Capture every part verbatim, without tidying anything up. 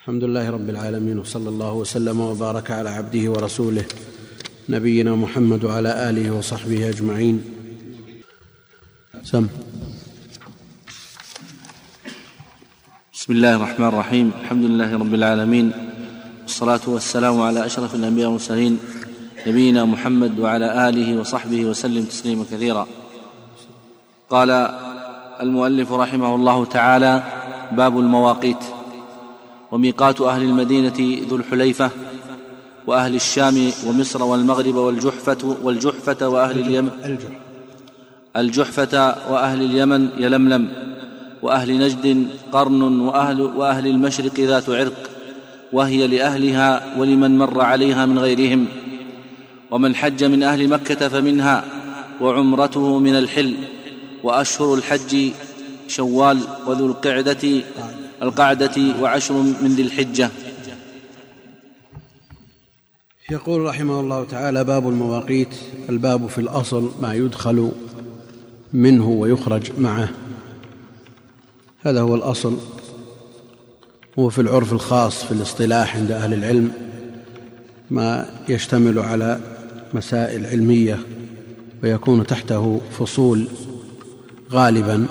الحمد لله رب العالمين، وصلى الله وسلم وبارك على عبده ورسوله نبينا محمد وعلى آله وصحبه أجمعين. سم. بسم الله الرحمن الرحيم. الحمد لله رب العالمين، والصلاة والسلام على أشرف الأنبياء والمرسلين نبينا محمد وعلى آله وصحبه وسلم تسليما كثيرا. قال المؤلف رحمه الله تعالى: باب المواقيت. وميقات أهل المدينة ذو الحليفة، وأهل الشام ومصر والمغرب والجحفة والجحفة وأهل اليمن الجحفة وأهل اليمن يلملم، وأهل نجد قرن، وأهل, وأهل المشرق ذات عرق، وهي لأهلها ولمن مر عليها من غيرهم. ومن حج من أهل مكة فمنها، وعمرته من الحل. وأشهر الحج شوال وذو القعدة القعدة وعشر من ذي الحجة. يقول رحمه الله تعالى: باب المواقيت. الباب في الأصل ما يدخل منه ويخرج معه، هذا هو الأصل. هو في العرف الخاص في الاصطلاح عند أهل العلم ما يشتمل على مسائل علمية ويكون تحته فصول غالبا.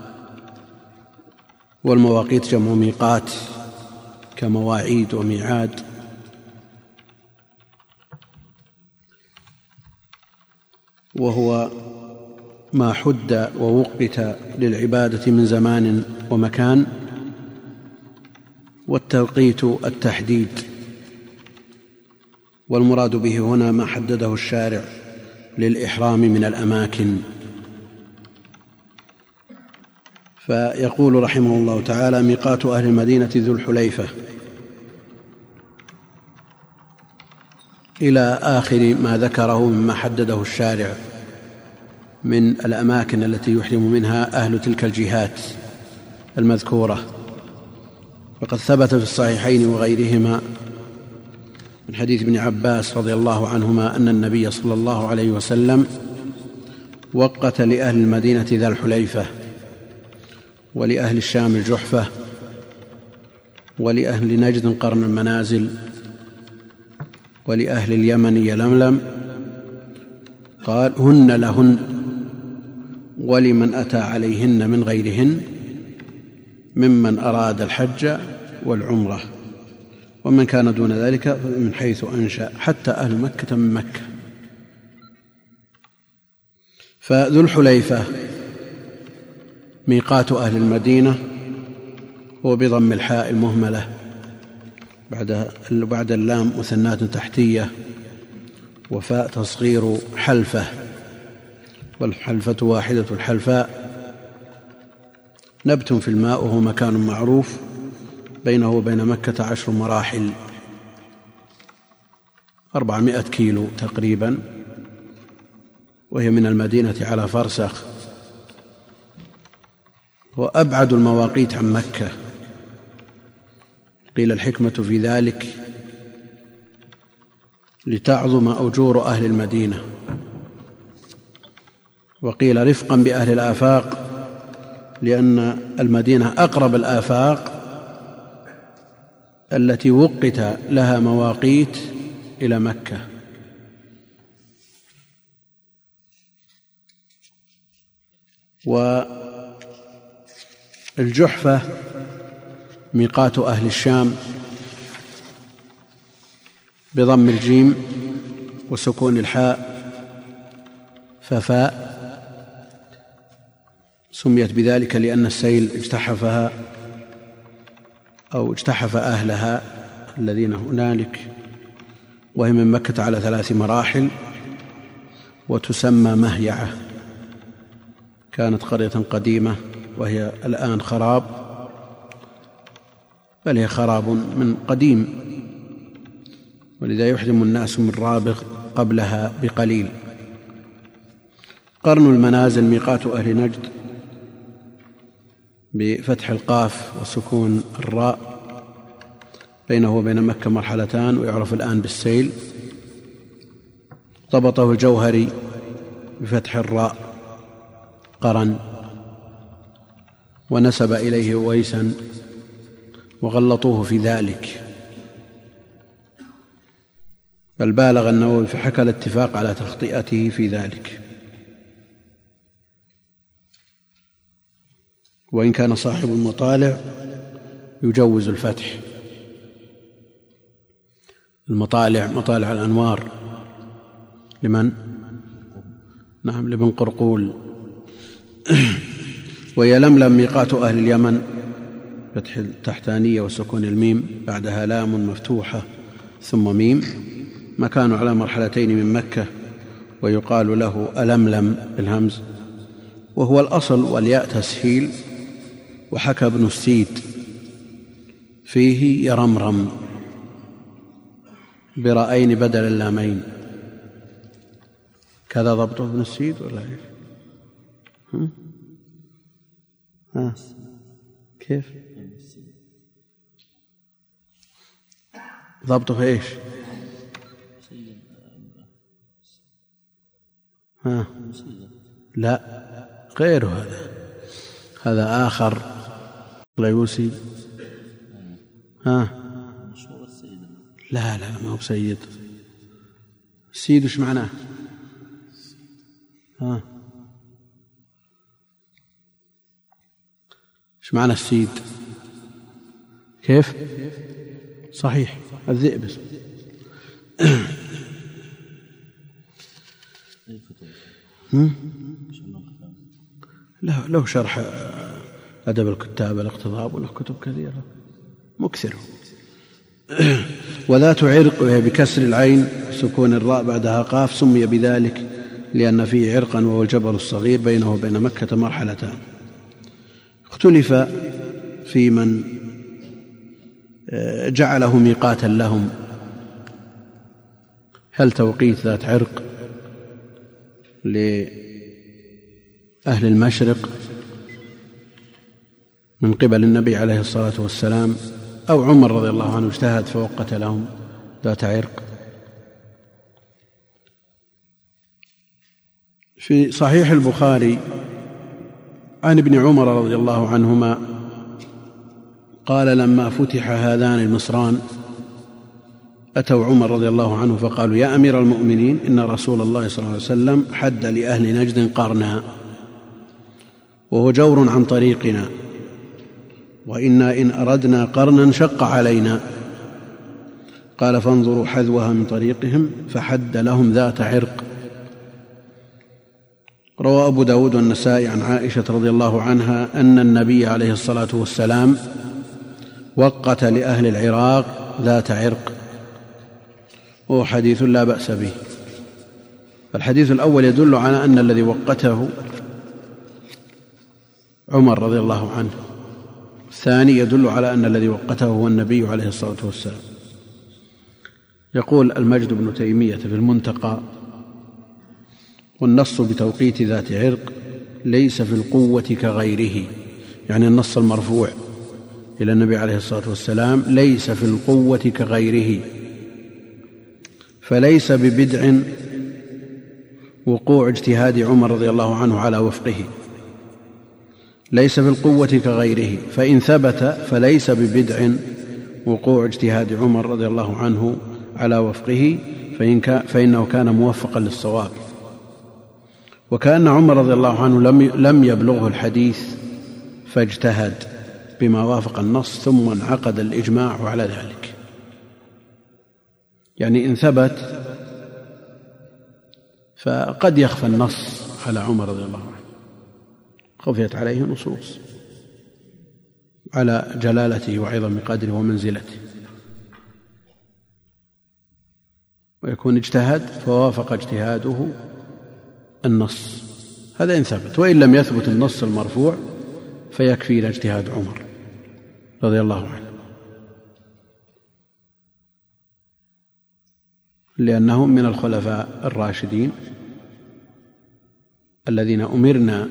والمواقيت جمع ميقات كمواعيد وميعاد. وهو ما حد ووقت للعبادة من زمان ومكان، والتوقيت التحديد. والمراد به هنا ما حدده الشارع للإحرام من الأماكن. فيقول رحمه الله تعالى: ميقات أهل المدينة ذو الحليفة، إلى آخر ما ذكره مما حدده الشارع من الأماكن التي يحرم منها أهل تلك الجهات المذكورة. وقد ثبت في الصحيحين وغيرهما من حديث ابن عباس رضي الله عنهما أن النبي صلى الله عليه وسلم وقت لأهل المدينة ذا الحليفة، ولأهل الشام الجحفة، ولأهل نجد قرن المنازل، ولأهل اليمن يلملم. قال: هن لهن ولمن أتى عليهن من غيرهن ممن أراد الحج والعمرة، ومن كان دون ذلك من حيث أنشأ، حتى أهل مكة من مكة. فذو الحليفة ميقات أهل المدينة، هو بضم الحاء المهملة بعد بعد اللام مثناة تحتية، وفاء تصغير حلفة، والحلفة واحدة الحلفاء. نبت في الماء، وهو مكان معروف بينه وبين مكة عشر مراحل، أربعمائة كيلو تقريبا، وهي من المدينة على فرسخ. وأبعد المواقيت عن مكة. قيل الحكمة في ذلك لتعظم أجور أهل المدينة، وقيل رفقا بأهل الآفاق، لأن المدينة أقرب الآفاق التي وقت لها مواقيت إلى مكة. والجحفة ميقات أهل الشام بضم الجيم وسكون الحاء ففاء، سميت بذلك لأن السيل اجتحفها أو اجتحف أهلها الذين هنالك. وهي من مكة على ثلاث مراحل، وتسمى مهيعة. كانت قرية قديمة وهي الآن خراب، بل هي خراب من قديم، ولذا يحرم الناس من رابغ قبلها بقليل. قرن المنازل ميقات أهل نجد بفتح القاف وسكون الراء، بينه وبين مكة مرحلتان، ويعرف الآن بالسيل. ضبطه الجوهري بفتح الراء قرن، ونسب إليه ويسا وغلطوه في ذلك، بل بالغ النووي فحكى الاتفاق على تخطئته في ذلك، وإن كان صاحب المطالع يجوز الفتح. المطالع مطالع الأنوار لمن؟ نعم، لابن قرقول. ويلملم ميقات أهل اليمن، فتح التحتانية وسكون الميم بعدها لام مفتوحة ثم ميم، مكان على مرحلتين من مكة، ويقال له ألملم بالهمز، وهو الأصل، والياء تسهيل. وحكى ابن السيد فيه يرمرم برأين بدل اللامين. كذا ضبطه ابن السيد ولا ايش؟ ها كيف ضبطه في ايش؟ ها لا، غير هذا، هذا آخر ليوسي. ها لا لا ما هو سيد. السيد وش معناه؟ ها وش معنى السيد؟ كيف؟ صحيح، الذئب. له له شرح أدب الكتاب الاقتضاب، وله كتب كثيرة مكثر. وذات عرق وهي بكسر العين سكون الراء بعدها قاف، سمي بذلك لأن فيه عرقا وهو الجبل الصغير، بينه وبين مكة مرحلتان. اختلف في من جعله ميقاتا لهم، هل توقيت ذات عرق لأهل المشرق من قبل النبي عليه الصلاة والسلام، أو عمر رضي الله عنه اجتهد فوقت لهم ذات عرق. في صحيح البخاري عن ابن عمر رضي الله عنهما قال لما فتح هذان المصران أتوا عمر رضي الله عنه فقالوا يا أمير المؤمنين إن رسول الله صلى الله عليه وسلم حد لأهل نجد قرنا، وهو جور عن طريقنا، وإنا إن أردنا قرنا شق علينا. قال فانظروا حذوها من طريقهم، فحد لهم ذات عرق. روى أبو داود والنسائي عن عائشة رضي الله عنها أن النبي عليه الصلاة والسلام وقت لأهل العراق ذات عرق، وهو حديث لا بأس به. فالحديث الأول يدل على أن الذي وقته عمر رضي الله عنه، الثاني يدل على أن الذي وقته هو النبي عليه الصلاة والسلام. يقول المجد بن تيمية في المنتقى والنص بتوقيت ذات عرق ليس في القوة كغيره، يعني النص المرفوع إلى النبي عليه الصلاة والسلام ليس في القوة كغيره، فليس ببدع وقوع اجتهاد عمر رضي الله عنه على وفقه، ليس في القوة كغيره، فإن ثبت فليس ببدع وقوع اجتهاد عمر رضي الله عنه على وفقه، فإن كان فإنه كان موفقا للصواب. وكأن عمر رضي الله عنه لم لم يبلغه الحديث فاجتهد بما وافق النص، ثم انعقد الإجماع على ذلك. يعني إن ثبت فقد يخفى النص على عمر رضي الله عنه، خفيت عليه نصوص على جلالته وعظم قدره ومنزلته، ويكون اجتهد فوافق اجتهاده النص، هذا إن ثبت. وإن لم يثبت النص المرفوع فيكفي اجتهاد عمر رضي الله عنه، لأنهم من الخلفاء الراشدين الذين أمرنا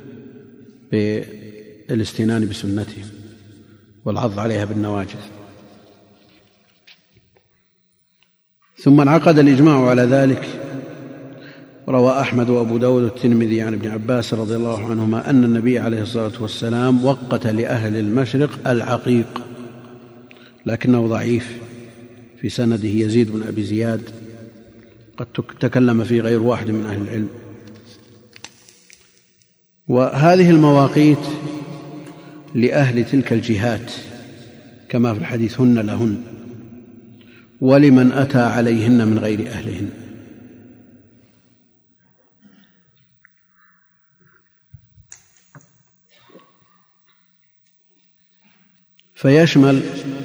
بالاستنان بسنتهم والعض عليها بالنواجذ. ثم انعقد الإجماع على ذلك. روى أحمد وأبو داود والترمذي عن ابن عباس رضي الله عنهما أن النبي عليه الصلاة والسلام وقت لأهل المشرق العقيق لكنه ضعيف، في سنده يزيد بن أبي زياد قد تكلم فيه غير واحد من أهل العلم. وهذه المواقيت لأهل تلك الجهات كما في الحديث: هن لهن ولمن أتى عليهن من غير أهلهن. فيشمل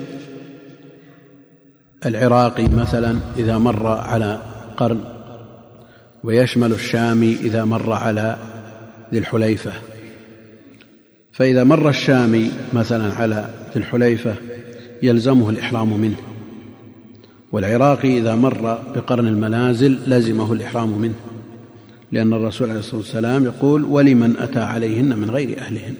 العراقي مثلا إذا مر على قرن، ويشمل الشامي إذا مر على ذي الحليفة. فإذا مر الشامي مثلا على ذي الحليفة يلزمه الإحرام منه، والعراقي إذا مر بقرن المنازل لزمه الإحرام منه، لأن الرسول عليه الصلاة والسلام يقول: ولمن أتى عليهن من غير أهلهن.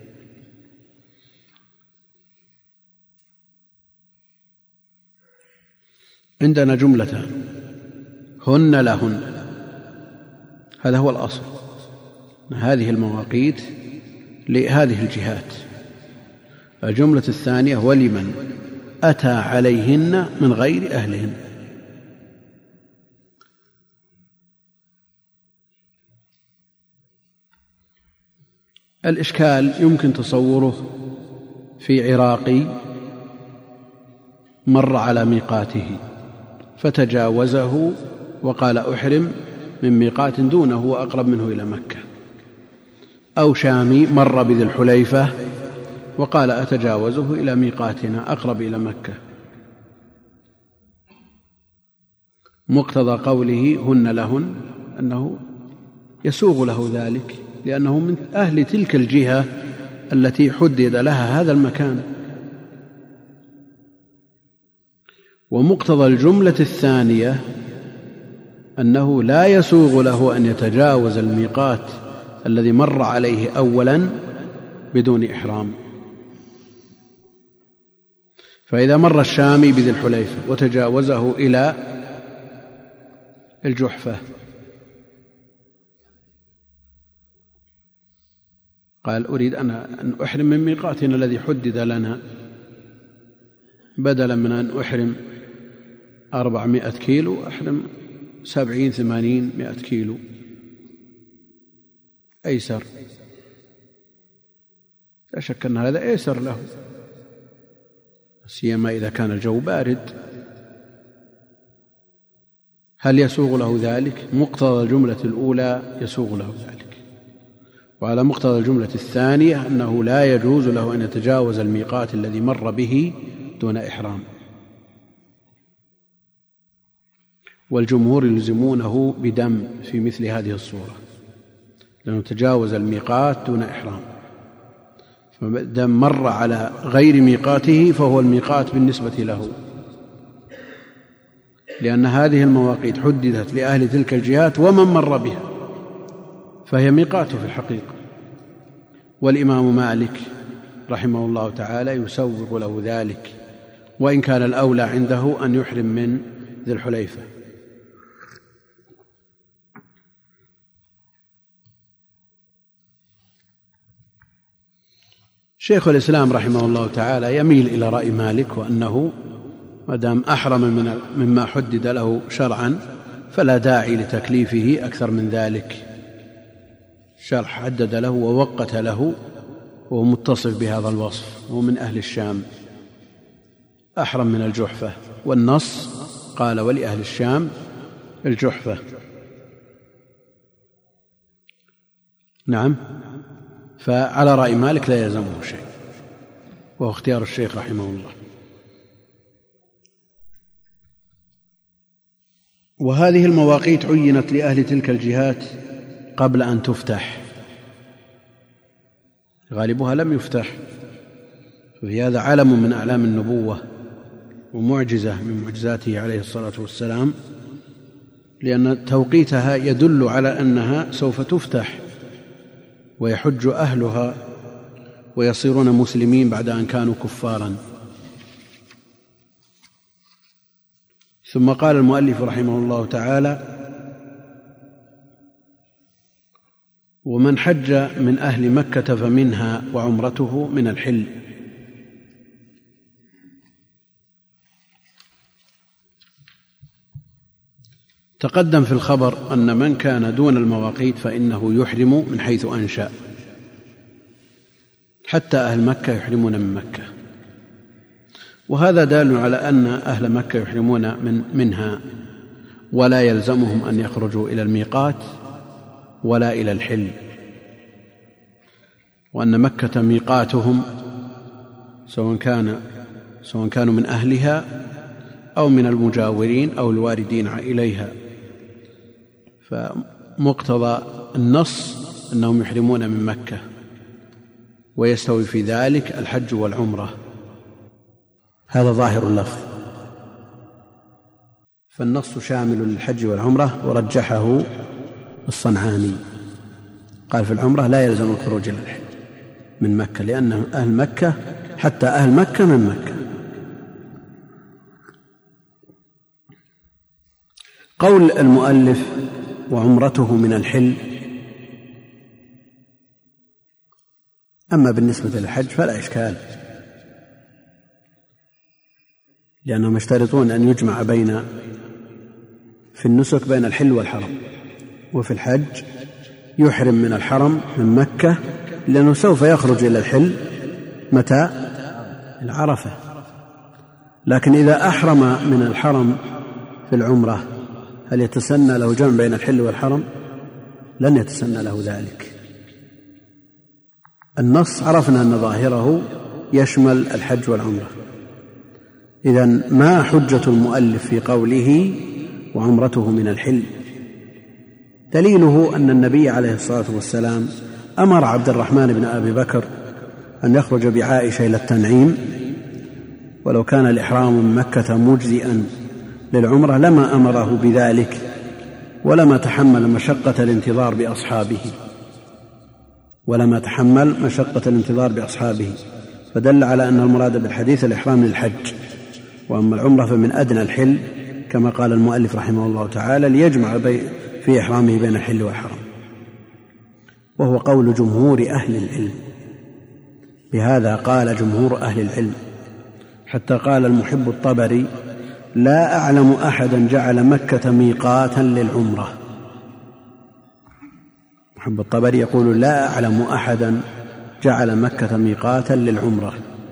عندنا جملتان: هن لهن، هذا هو الأصل، هذه المواقيت لهذه الجهات. الجملة الثانية: ولمن أتى عليهن من غير أهلهن. الإشكال يمكن تصوره في عراقي مر على ميقاته فتجاوزه وقال: أحرم من ميقات دونه وأقرب منه إلى مكة، أو شامي مر بذي الحليفة وقال: أتجاوزه إلى ميقاتنا أقرب إلى مكة. مقتضى قوله هن لهن أنه يسوغ له ذلك، لأنه من أهل تلك الجهة التي حدد لها هذا المكان. ومقتضى الجملة الثانية أنه لا يسوغ له أن يتجاوز الميقات الذي مر عليه أولا بدون إحرام. فإذا مر الشامي بذي الحليفة وتجاوزه إلى الجحفة قال: أريد أن أحرم من ميقاتنا الذي حدد لنا، بدلا من أن أحرم أربعمائة كيلو أحرم سبعين ثمانين مائة كيلو، أيسر. لا شك أن هذا أيسر له، سيما إذا كان الجو بارد. هل يسوغ له ذلك؟ مقتضى الجملة الأولى يسوغ له ذلك، وعلى مقتضى الجملة الثانية أنه لا يجوز له أن يتجاوز الميقات الذي مر به دون إحرام. والجمهور يلزمونه بدم في مثل هذه الصورة، لأنه تجاوز الميقات دون إحرام، فدم مر على غير ميقاته فهو الميقات بالنسبة له، لأن هذه المواقيت حددت لأهل تلك الجهات ومن مر بها، فهي ميقاته في الحقيقة. والإمام مالك رحمه الله تعالى يسوغ له ذلك، وإن كان الأولى عنده أن يحرم من ذي الحليفة. شيخ الإسلام رحمه الله تعالى يميل إلى رأي مالك، وأنه ما دام أحرم من مما حدد له شرعا فلا داعي لتكليفه أكثر من ذلك. الشرع حدد له ووقت له، وهو متصف بهذا الوصف، هو من أهل الشام، أحرم من الجحفة، والنص قال: ولأهل الشام الجحفة. نعم. فعلى رأي مالك لا يلزمه شيء، وهو اختيار الشيخ رحمه الله. وهذه المواقيت عينت لأهل تلك الجهات قبل أن تفتح، غالبها لم يفتح، ففي هذا علم من أعلام النبوة ومعجزة من معجزاته عليه الصلاة والسلام، لأن توقيتها يدل على أنها سوف تفتح ويحج أهلها ويصيرون مسلمين بعد أن كانوا كفارا. ثم قال المؤلف رحمه الله تعالى: ومن حج من أهل مكة فمنها وعمرته من الحل. تقدم في الخبر أن من كان دون المواقيت فإنه يحرم من حيث أنشأ، حتى أهل مكة يحرمون من مكة، وهذا دال على أن أهل مكة يحرمون من منها ولا يلزمهم أن يخرجوا إلى الميقات ولا إلى الحل، وأن مكة ميقاتهم سواء كان سواء كانوا من أهلها أو من المجاورين أو الواردين إليها. فمقتضى النص أنهم يحرمون من مكة، ويستوي في ذلك الحج والعمرة، هذا ظاهر اللفظ. فالنص شامل للحج والعمرة، ورجحه الصنعاني، قال في العمرة لا يلزم الخروج إلى الحج من مكة، لأن أهل مكة حتى أهل مكة من مكة. قول المؤلف وعمرته من الحل، أما بالنسبة للحج فلا إشكال، لأنهم يشترطون أن يجمع بين في النسك بين الحل والحرم، وفي الحج يحرم من الحرم من مكة، لأنه سوف يخرج إلى الحل متى؟ العرفة. لكن إذا أحرم من الحرم في العمرة هل يتسنى له جمع بين الحل والحرم؟ لن يتسنى له ذلك. النص عرفنا أن ظاهره يشمل الحج والعمرة، إذن ما حجة المؤلف في قوله وعمرته من الحل؟ دليله أن النبي عليه الصلاة والسلام أمر عبد الرحمن بن أبي بكر أن يخرج بعائشة إلى التنعيم، ولو كان الإحرام من مكة مجزئا للعمرة لما أمره بذلك، ولما تحمل مشقة الانتظار بأصحابه ولما تحمل مشقة الانتظار بأصحابه فدل على أن المراد بالحديث الإحرام للحج، وأما العمرة فمن أدنى الحل كما قال المؤلف رحمه الله تعالى ليجمع في إحرامه بين الحل والحرم، وهو قول جمهور أهل العلم. بهذا قال جمهور أهل العلم، حتى قال المحب الطبري لا أعلم أحدا جعل مكة ميقاتا للعمرة. محب الطبري يقول لا أعلم أحدا جعل مكة ميقاتا للعمرة.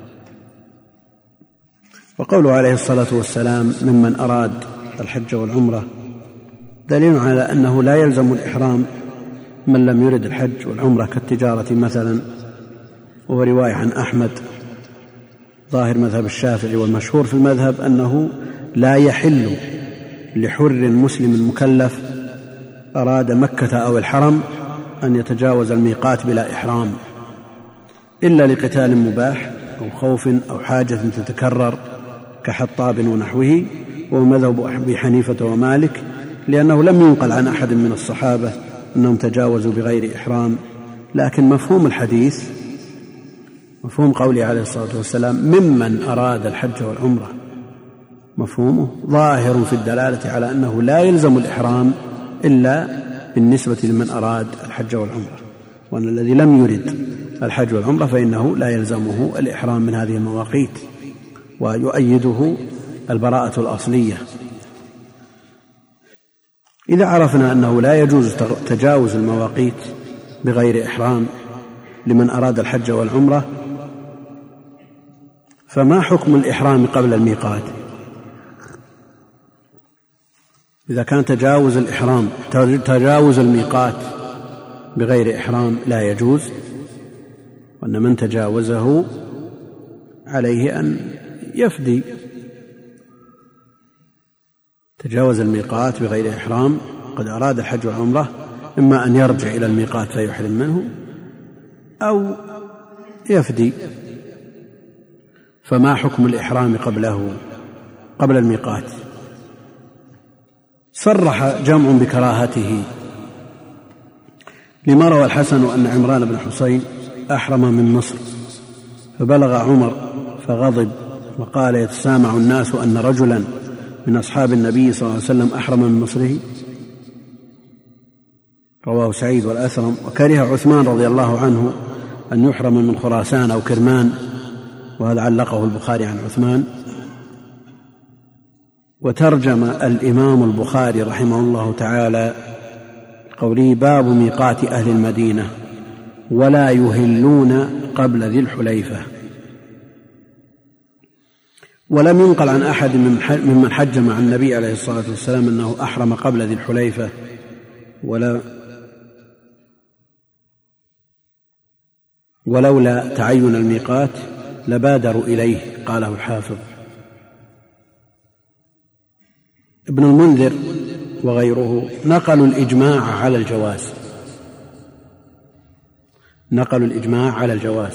وقوله عليه الصلاة والسلام ممن أراد الحج والعمرة دليل على أنه لا يلزم الإحرام من لم يرد الحج والعمرة كالتجارة مثلا، وهو رواية عن أحمد ظاهر مذهب الشافعي، والمشهور في المذهب أنه لا يحل لحر مسلم مكلف أراد مكة أو الحرم أن يتجاوز الميقات بلا إحرام إلا لقتال مباح أو خوف أو حاجة تتكرر كحطاب ونحوه، وهو مذهب أبي حنيفة ومالك، لأنه لم ينقل عن أحد من الصحابة أنهم تجاوزوا بغير إحرام. لكن مفهوم الحديث، مفهوم قوله عليه الصلاة والسلام ممن أراد الحج والعمرة، مفهومه ظاهر في الدلالة على أنه لا يلزم الإحرام إلا بالنسبة لمن أراد الحج والعمرة، وأن الذي لم يرد الحج والعمرة فإنه لا يلزمه الإحرام من هذه المواقيت، ويؤيده البراءة الأصلية. إذا عرفنا أنه لا يجوز تجاوز المواقيت بغير إحرام لمن أراد الحج والعمرة، فما حكم الإحرام قبل الميقات؟ إذا كان تجاوز الإحرام تجاوز الميقات بغير إحرام لا يجوز، وأن من تجاوزه عليه أن يفدي. تجاوز الميقات بغير إحرام قد أراد الحج والعمرة إما أن يرجع إلى الميقات فيحرم منه أو يفدي. فما حكم الإحرام قبله قبل الميقات؟ صرح جمع بكراهته، لما روى الحسن أن عمران بن حسين أحرم من مصر فبلغ عمر فغضب وقال يتسامع الناس أن رجلا من أصحاب النبي صلى الله عليه وسلم أحرم من مصره، رواه سعيد والأثرم. وكره عثمان رضي الله عنه أن يحرم من خراسان أو كرمان، وهذا علقه البخاري عن عثمان. وترجم الإمام البخاري رحمه الله تعالى قوله: باب ميقات أهل المدينة ولا يهلون قبل ذي الحليفة. ولم ينقل عن أحد ممن حج مع النبي عليه الصلاة والسلام أنه أحرم قبل ذي الحليفة، ولا ولولا تعين الميقات لبادروا إليه، قاله الحافظ. ابن المنذر وغيره نقلوا الإجماع على الجواز، نقلوا الإجماع على الجواز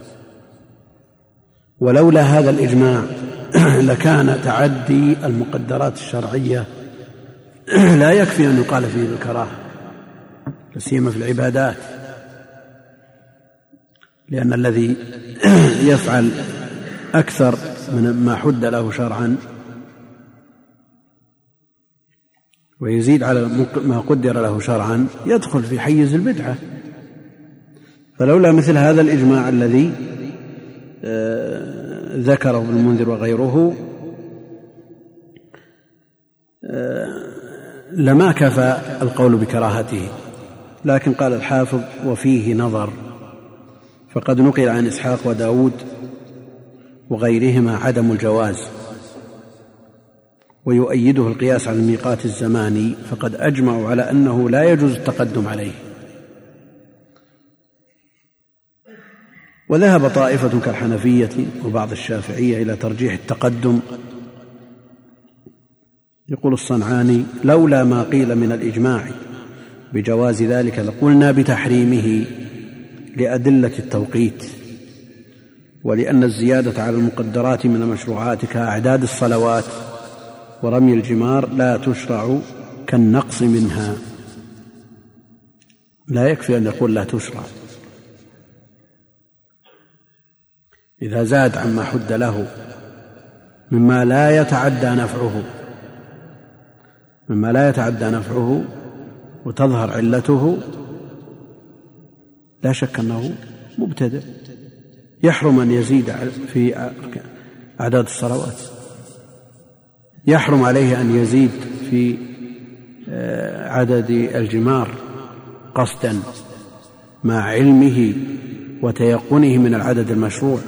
ولولا هذا الإجماع لكان تعدي المقدرات الشرعية لا يكفي أن يقال فيه بالكراهة، لا سيما في العبادات، لأن الذي يفعل أكثر من ما حد له شرعا ويزيد على ما قدر له شرعا يدخل في حيز البدعة. فلولا مثل هذا الإجماع الذي ذكره ابن المنذر وغيره لما كفى القول بكراهته. لكن قال الحافظ: وفيه نظر، فقد نقل عن إسحاق وداود وغيرهما عدم الجواز، ويؤيده القياس على الميقات الزماني، فقد أجمعوا على أنه لا يجوز التقدم عليه. وذهب طائفة كالحنفية وبعض الشافعية إلى ترجيح التقدم. يقول الصنعاني: لولا ما قيل من الإجماع بجواز ذلك لقلنا بتحريمه لأدلة التوقيت، ولأن الزيادة على المقدرات من المشروعات كأعداد الصلوات ورمي الجمار لا تشرع كالنقص منها. لا يكفي أن يقول لا تشرع، إذا زاد عما حد له مما لا يتعدى نفعه مما لا يتعدى نفعه وتظهر علته لا شك أنه مبتدع. يحرم أن يزيد في أعداد الصلوات، يحرم عليه أن يزيد في عدد الجمار قصدا مع علمه وتيقنه من العدد المشروع.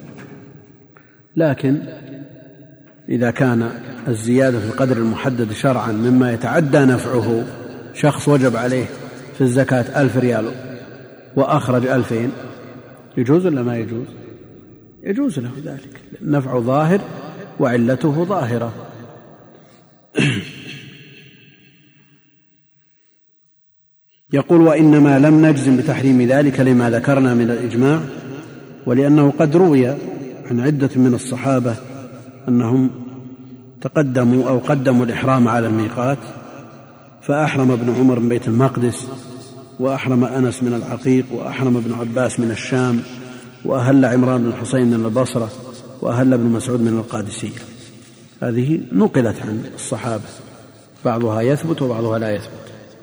لكن إذا كان الزيادة في القدر المحدد شرعا مما يتعدى نفعه، شخص وجب عليه في الزكاة ألف ريال وأخرج ألفين، يجوز ولا ما يجوز؟ يجوز له ذلك، نفعه ظاهر وعلته ظاهرة. يقول: وإنما لم نجزم بتحريم ذلك لما ذكرنا من الإجماع، ولأنه قد روي عن عدة من الصحابة أنهم تقدموا أو قدموا الإحرام على الميقات، فأحرم ابن عمر من بيت المقدس، وأحرم أنس من العقيق، وأحرم ابن عباس من الشام، وأهل عمران بن الحصين من البصرة، وأهل ابن مسعود من القادسية. هذه نقلت عن الصحابة، بعضها يثبت وبعضها لا يثبت.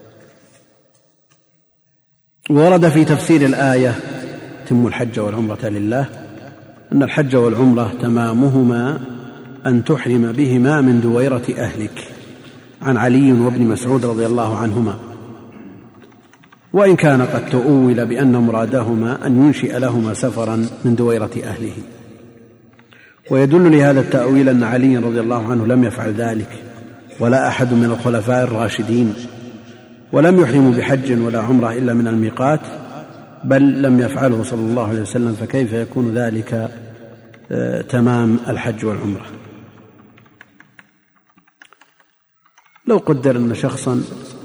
ورد في تفسير الآية تم الحج والعمرة لله أن الحج والعمرة تمامهما أن تحرم بهما من دويرة أهلك، عن علي وابن مسعود رضي الله عنهما، وإن كان قد تؤول بأن مرادهما أن ينشئ لهما سفرا من دويرة أهله. ويدل لهذا التأويل أن علي رضي الله عنه لم يفعل ذلك ولا أحد من الخلفاء الراشدين، ولم يحرموا بحج ولا عمرة إلا من الميقات، بل لم يفعله صلى الله عليه وسلم، فكيف يكون ذلك تمام الحج والعمرة؟ لو قدر أن شخصا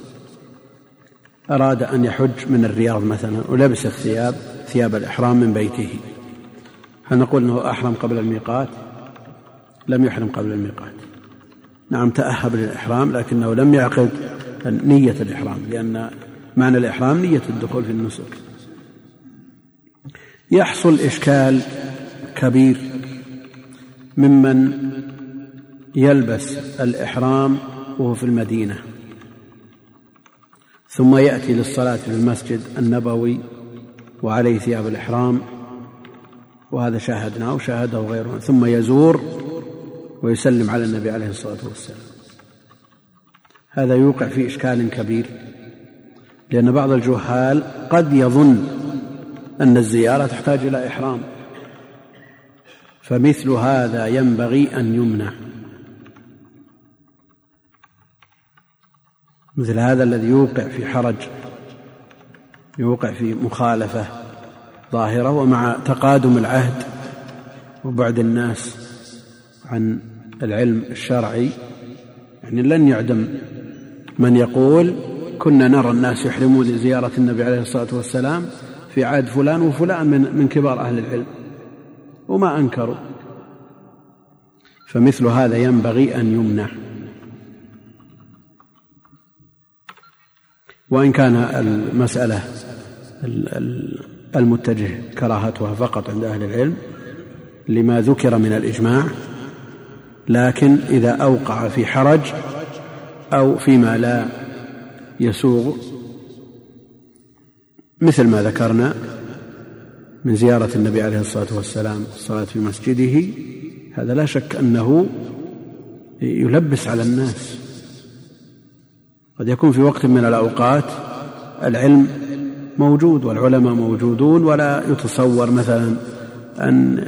أراد أن يحج من الرياض مثلا ولبس الثياب ثياب الإحرام من بيته، هل نقول أنه أحرم قبل الميقات؟ لم يحرم قبل الميقات، نعم تأهب للإحرام لكنه لم يعقد نية الإحرام، لأن معنى الإحرام نية الدخول في النسك. يحصل إشكال كبير ممن يلبس الإحرام وهو في المدينة ثم يأتي للصلاة في المسجد النبوي وعليه ثياب الإحرام، وهذا شاهدناه وشاهده غيره، ثم يزور ويسلم على النبي عليه الصلاة والسلام. هذا يوقع في إشكال كبير، لأن بعض الجهال قد يظن أن الزيارة تحتاج إلى إحرام، فمثل هذا ينبغي أن يمنع. مثل هذا الذي يوقع في حرج، يوقع في مخالفة ظاهرة، ومع تقادم العهد وبعد الناس عن العلم الشرعي يعني لن يعدم من يقول كنا نرى الناس يحرمون لزيارة النبي عليه الصلاة والسلام في عهد فلان وفلان من, من كبار أهل العلم وما أنكروا. فمثل هذا ينبغي أن يمنع. وإن كان المسألة المتجه كراهتها فقط عند أهل العلم لما ذكر من الإجماع، لكن إذا أوقع في حرج أو فيما لا يسوغ مثل ما ذكرنا من زيارة النبي عليه الصلاة والسلام الصلاة في مسجده، هذا لا شك أنه يلبس على الناس. قد يكون في وقت من الأوقات العلم موجود والعلماء موجودون، ولا يتصور مثلا أن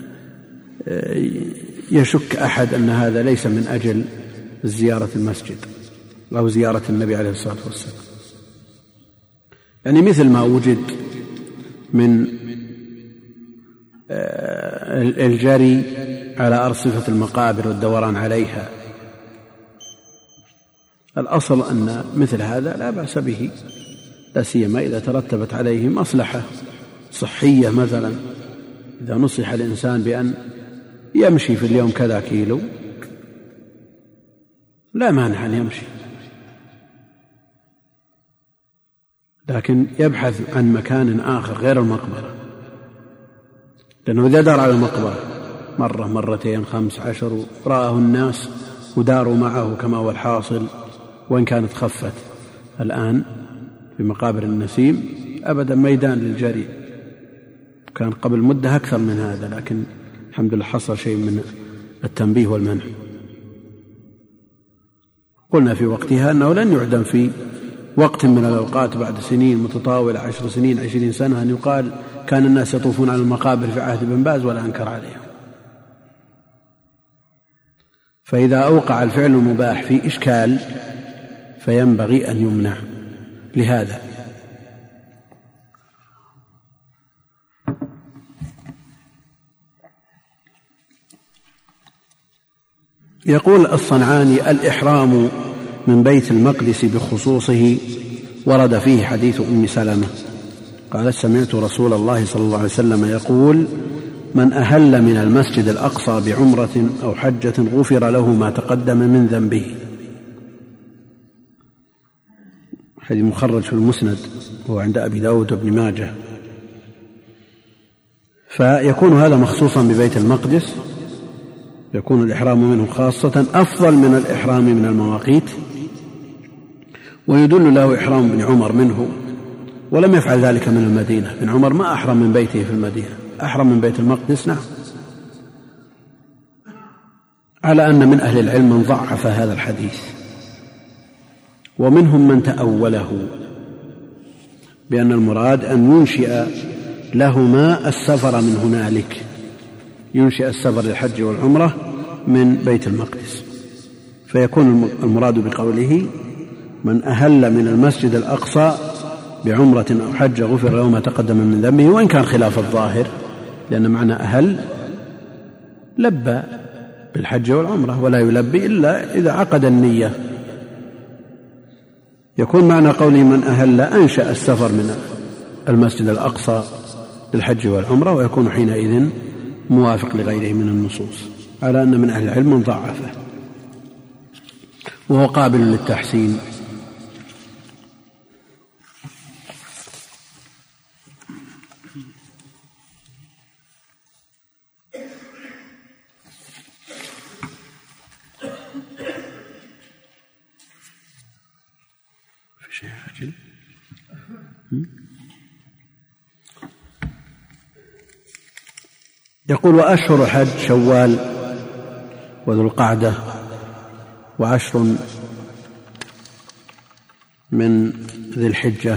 يشك أحد أن هذا ليس من أجل زيارة المسجد أو زيارة النبي عليه الصلاة والسلام. يعني مثل ما وجد من الجري على أرصفة المقابر والدوران عليها، الأصل أن مثل هذا لا بأس به، لا سيما إذا ترتبت عليه مصلحة صحية. مثلا إذا نصح الإنسان بأن يمشي في اليوم كذا كيلو لا مانع أن يمشي، لكن يبحث عن مكان آخر غير المقبرة، لأنه إذا دار على المقبرة مرة مرتين خمس عشر رآه الناس وداروا معه كما هو الحاصل، وإن كانت خفت الآن في مقابر النسيم أبدا ميدان للجري، كان قبل مدة أكثر من هذا، لكن الحمد لله حصل شيء من التنبيه والمنع. قلنا في وقتها أنه لن يعدم في وقت من الأوقات بعد سنين متطاولة عشر سنين عشرين سنة أن يقال كان الناس يطوفون على المقابر في عهد ابن باز ولا أنكر عليهم. فإذا أوقع الفعل المباح في إشكال فينبغي أن يمنع. لهذا يقول الصنعاني: الإحرام من بيت المقدس بخصوصه ورد فيه حديث أم سلمة قالت: سمعت رسول الله صلى الله عليه وسلم يقول: من أهل من المسجد الأقصى بعمرة أو حجة غفر له ما تقدم من ذنبه. حديث مخرج في المسند وهو عند أبي داود وابن ماجه. فيكون هذا مخصوصا ببيت المقدس، يكون الإحرام منه خاصة أفضل من الإحرام من المواقيت، ويدل له إحرام ابن عمر منه، ولم يفعل ذلك من المدينة. ابن عمر ما أحرم من بيته في المدينة، أحرم من بيت المقدس. نعم، على أن من أهل العلم من ضعف هذا الحديث، ومنهم من تأوله بأن المراد أن ينشئ لهما السفر من هنالك، ينشئ السفر للحج والعمرة من بيت المقدس، فيكون المراد بقوله: من أهل من المسجد الأقصى بعمرة أو حج غفر له ما تقدم من ذنبه، وإن كان خلاف الظاهر، لأن معنى أهل لبى بالحج والعمرة، ولا يلبي إلا إذا عقد النية. يكون معنى قوله من أهل أنشأ السفر من المسجد الأقصى للحج والعمرة، ويكون حينئذ موافق لغيره من النصوص، على أن من أهل العلم من ضعفه وهو قابل للتحسين. في شيء عجل؟ يقول: وأشهر حج شوال وذو القعدة وعشر من ذي الحجة.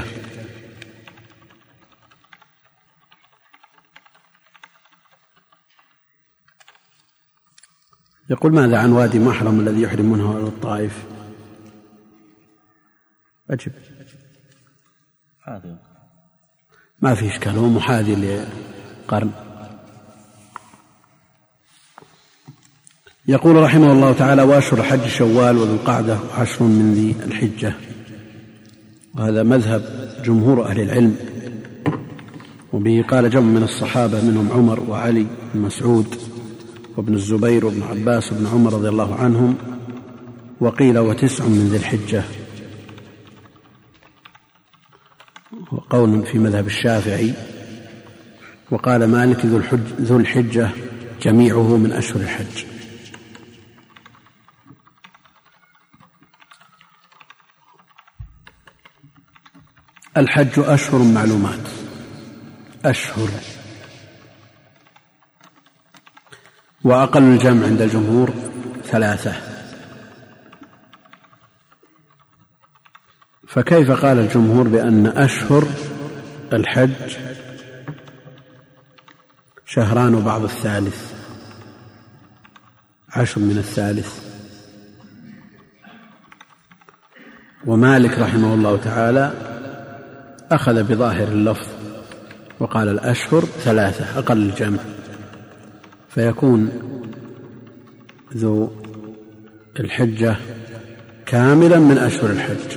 يقول ماذا عن وادي محرم الذي يحرم منه أهل الطائف؟ أجب. ما في إشكال، هو محاذي لقرن. يقول رحمه الله تعالى: وأشهر الحج شوال وذو القعدة وعشر من ذي الحجة. وهذا مذهب جمهور أهل العلم، وبه قال جمع من الصحابة منهم عمر وعلي بن مسعود وابن الزبير وابن عباس وابن عمر رضي الله عنهم. وقيل وتسع من ذي الحجة، وقول في مذهب الشافعي. وقال مالك ذو الحجة جميعه من أشهر الحج. الحج أشهر معلومات، أشهر، وأقل الجمع عند الجمهور ثلاثة. فكيف قال الجمهور بأن أشهر الحج شهران وبعض الثالث، عشر من الثالث؟ ومالك رحمه الله تعالى أخذ بظاهر اللفظ وقال الأشهر ثلاثة أقل الجمع، فيكون ذو الحجة كاملا من أشهر الحج.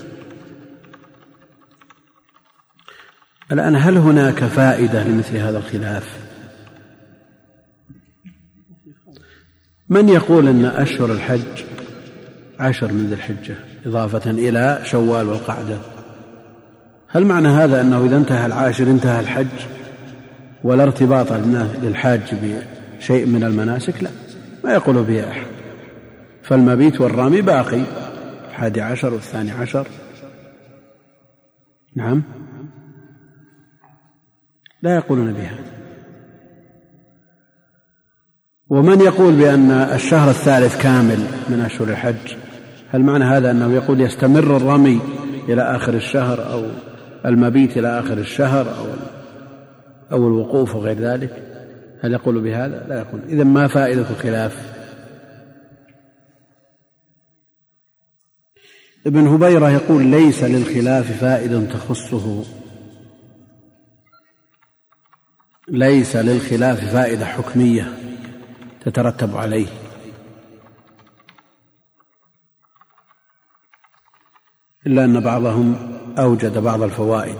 الآن هل هناك فائدة لمثل هذا الخلاف؟ من يقول أن أشهر الحج عشر من ذي الحجة إضافة إلى شوال والقعدة؟ هل معنى هذا أنه إذا انتهى العاشر انتهى الحج ولا ارتباط للحاج بشيء من المناسك؟ لا، ما يقول به أحد. فالمبيت والرامي باقي، الحادي عشر والثاني عشر. نعم، لا يقولون بهذا. ومن يقول بأن الشهر الثالث كامل من أشهر الحج، هل معنى هذا أنه يقول يستمر الرمي إلى آخر الشهر أو المبيت إلى آخر الشهر أو أو الوقوف وغير ذلك؟ هل يقول بهذا؟ لا يقول. إذن ما فائدة الخلاف؟ ابن هبيرة يقول ليس للخلاف فائدة تخصه، ليس للخلاف فائدة حكمية تترتب عليه، إلا أن بعضهم أوجد بعض الفوائد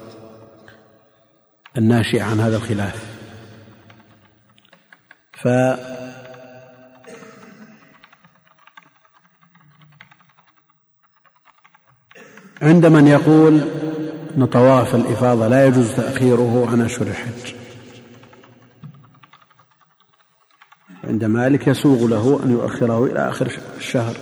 الناشئة عن هذا الخلاف. ف عند من يقول أن طواف الإفاضة لا يجوز تأخيره عن أشهر الحج، عند مالك يسوغ له أن يؤخره إلى آخر الشهر.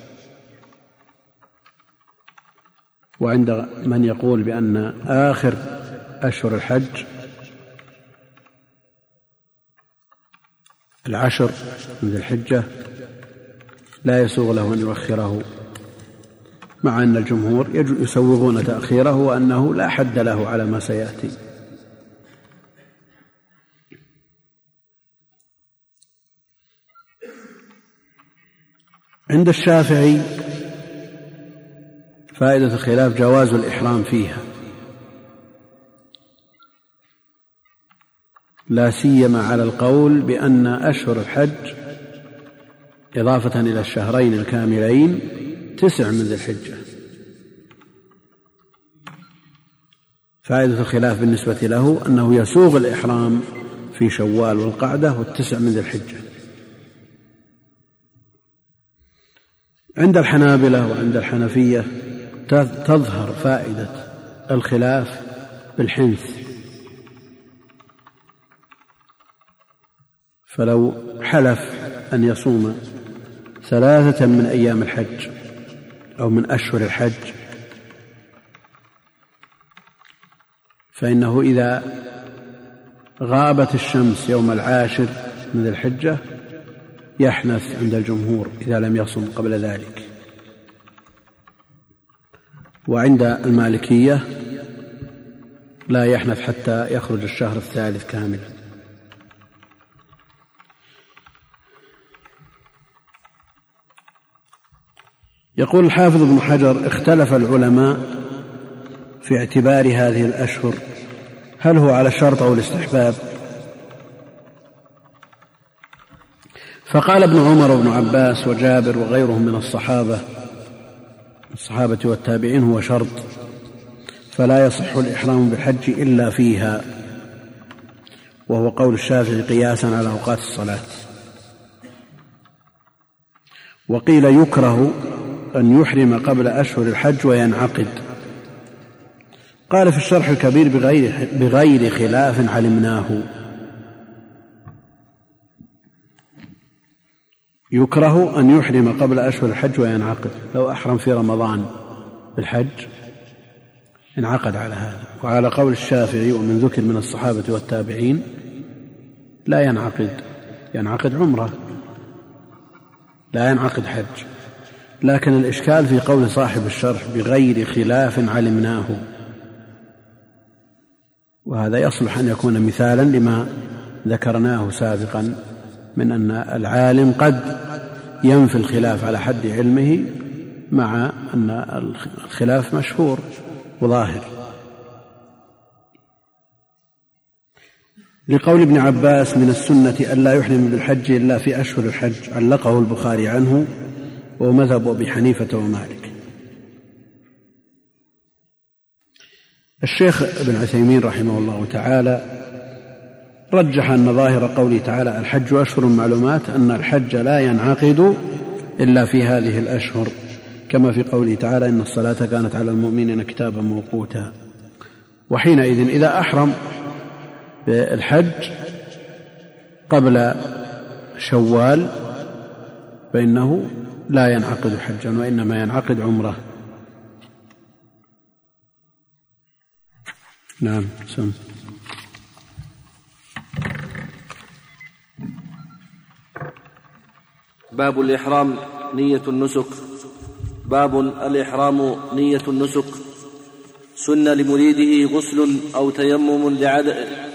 وعند من يقول بأن آخر أشهر الحج العشر من ذي الحجة لا يسوغ له أن يؤخره، مع أن الجمهور يسوغون تأخيره وأنه لا حد له على ما سيأتي. عند الشافعي فائدة الخلاف جواز الإحرام فيها، لا سيما على القول بأن أشهر الحج إضافة إلى الشهرين الكاملين تسع من ذي الحجة. فائدة الخلاف بالنسبة له أنه يسوغ الإحرام في شوال والقعدة والتسع من ذي الحجة. عند الحنابلة وعند الحنفية تظهر فائدة الخلاف بالحنث، فلو حلف أن يصوم ثلاثة من أيام الحج أو من أشهر الحج، فإنه إذا غابت الشمس يوم العاشر من ذي الحجة يحنث عند الجمهور إذا لم يصم قبل ذلك. وعند المالكية لا يحنث حتى يخرج الشهر الثالث كاملا. يقول الحافظ ابن حجر: اختلف العلماء في اعتبار هذه الأشهر، هل هو على الشرط أو الاستحباب؟ فقال ابن عمر وابن عباس وجابر وغيرهم من الصحابة الصحابة والتابعين: هو شرط، فلا يصح الإحرام بالحج إلا فيها، وهو قول الشافعي قياسا على أوقات الصلاة. وقيل يكره أن يحرم قبل أشهر الحج وينعقد. قال في الشرح الكبير: بغير, بغير خلاف علمناه. يكره أن يحرم قبل أشهر الحج وينعقد. لو أحرم في رمضان بالحج انعقد على هذا. وعلى قول الشافعي ومن ذكر من الصحابة والتابعين لا ينعقد، ينعقد عمره لا ينعقد حج. لكن الإشكال في قول صاحب الشرح: بغير خلاف علمناه، وهذا يصلح أن يكون مثالا لما ذكرناه سابقا من أن العالم قد ينفي الخلاف على حد علمه مع أن الخلاف مشهور وظاهر. لقول ابن عباس: من السنة ألا يحرم بالحج إلا في أشهر الحج، علقه البخاري عنه ومذهب أبي حنيفة ومالك. الشيخ ابن عثيمين رحمه الله تعالى رجح أن ظاهر قوله تعالى: الحج أشهر معلومات، أن الحج لا ينعقد إلا في هذه الأشهر، كما في قوله تعالى: إن الصلاة كانت على المؤمنين كتابا موقوتا. وحينئذ إذا أحرم بالحج قبل شوال فإنه لا ينعقد حجا، وإنما ينعقد عمره. نعم. سم. باب الإحرام نية النسك. باب الإحرام نية النسك. سن لمريده غسل أو تيمم لعدم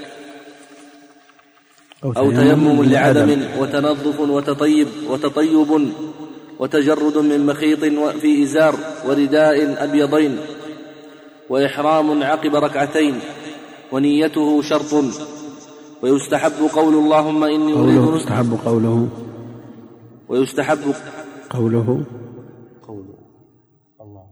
أو تيمم لعدم وتنظف وتطيب وتطيب وتجرد من مخيط في إزار ورداء أبيضين، وإحرام عقب ركعتين، ونيته شرط. ويستحب قول اللهم إني أريد قوله يستحب قوله ويستحب قوله قوله الله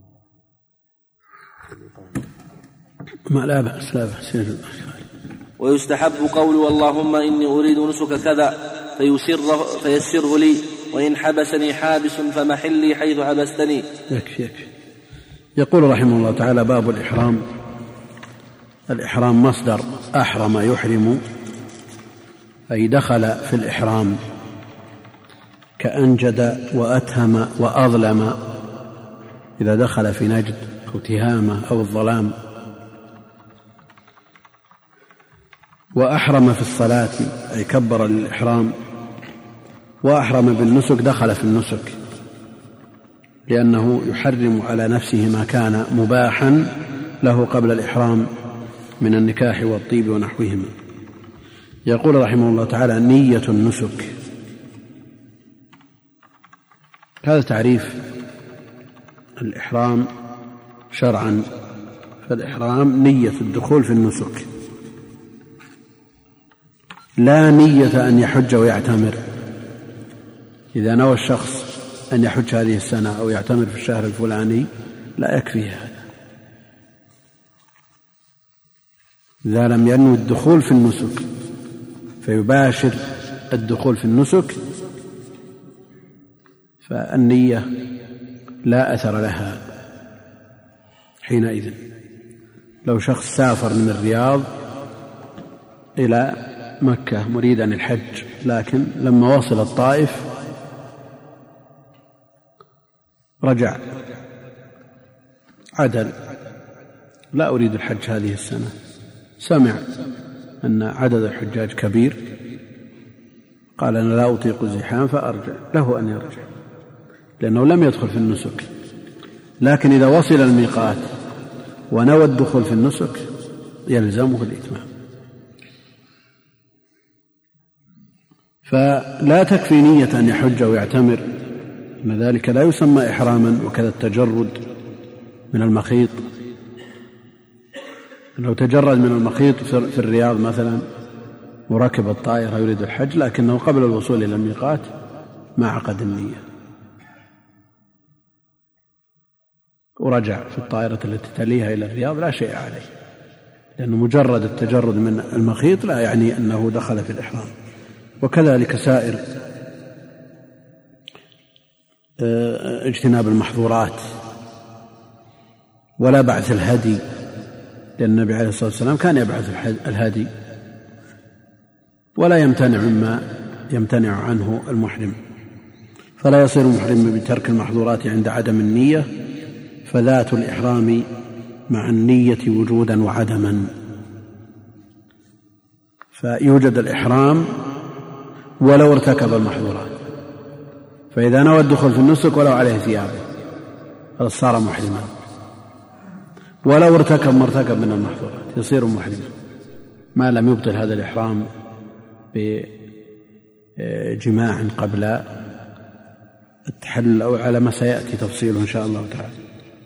ما لا بأس لا بأس. ويستحب قول اللهم إني أريد نسك كذا فيسره, فيسره لي، وإن حبسني حابس فمحلي حيث حبستني. يكفي يكفي. يقول رحمه الله تعالى: باب الإحرام. الإحرام مصدر أحرم يحرم، أي دخل في الإحرام، كأنجد وأتهم وأظلم، إذا دخل في نجد أو تهامة أو الظلام. وأحرم في الصلاة، أي كبر للإحرام. وأحرم بالنسك، دخل في النسك، لأنه يحرم على نفسه ما كان مباحا له قبل الإحرام من النكاح والطيب ونحوهما. يقول رحمه الله تعالى: نية النسك. هذا تعريف الإحرام شرعا. فالإحرام نية الدخول في النسك، لا نية أن يحج ويعتمر. إذا نوى الشخص أن يحج هذه السنة أو يعتمر في الشهر الفلاني لا يكفي هذا، إذا لم ينوي الدخول في النسك فيباشر الدخول في النسك فالنية لا أثر لها حينئذ. لو شخص سافر من الرياض إلى مكة مريدا الحج، لكن لما وصل الطائف رجع عدل: لا أريد الحج هذه السنة. سمع أن عدد الحجاج كبير، قال أنا لا أطيق الزحام فأرجع، له أن يرجع لأنه لم يدخل في النسك. لكن إذا وصل الميقات ونوى الدخول في النسك يلزمه الإتمام. فلا تكفي نية أن يحج ويعتمر، أن ذلك لا يسمى إحراما. وكذا التجرد من المخيط، لو تجرد من المخيط في الرياض مثلا وركب الطائرة يريد الحج لكنه قبل الوصول إلى الميقات ما عقد النية ورجع في الطائرة التي تليها إلى الرياض لا شيء عليه، لأنه مجرد التجرد من المخيط لا يعني أنه دخل في الإحرام. وكذلك سائر اجتناب المحظورات ولا بعث الهدي، لأن النبي عليه الصلاة والسلام كان يبعث الهدي ولا يمتنع مما يمتنع عنه المحرم، فلا يصير محرم بترك المحظورات عند عدم النية، فذات الإحرام مع النية وجودا وعدما. فيوجد الإحرام ولو ارتكب المحظورات، فإذا نوى الدخول في النسك ولو عليه ثيابه صار محرما، ولو ارتكب ما ارتكب من المحظورات يصير محرما ما لم يبطل هذا الإحرام بجماع قبل التحلل أو على ما سيأتي تفصيله إن شاء الله تعالى.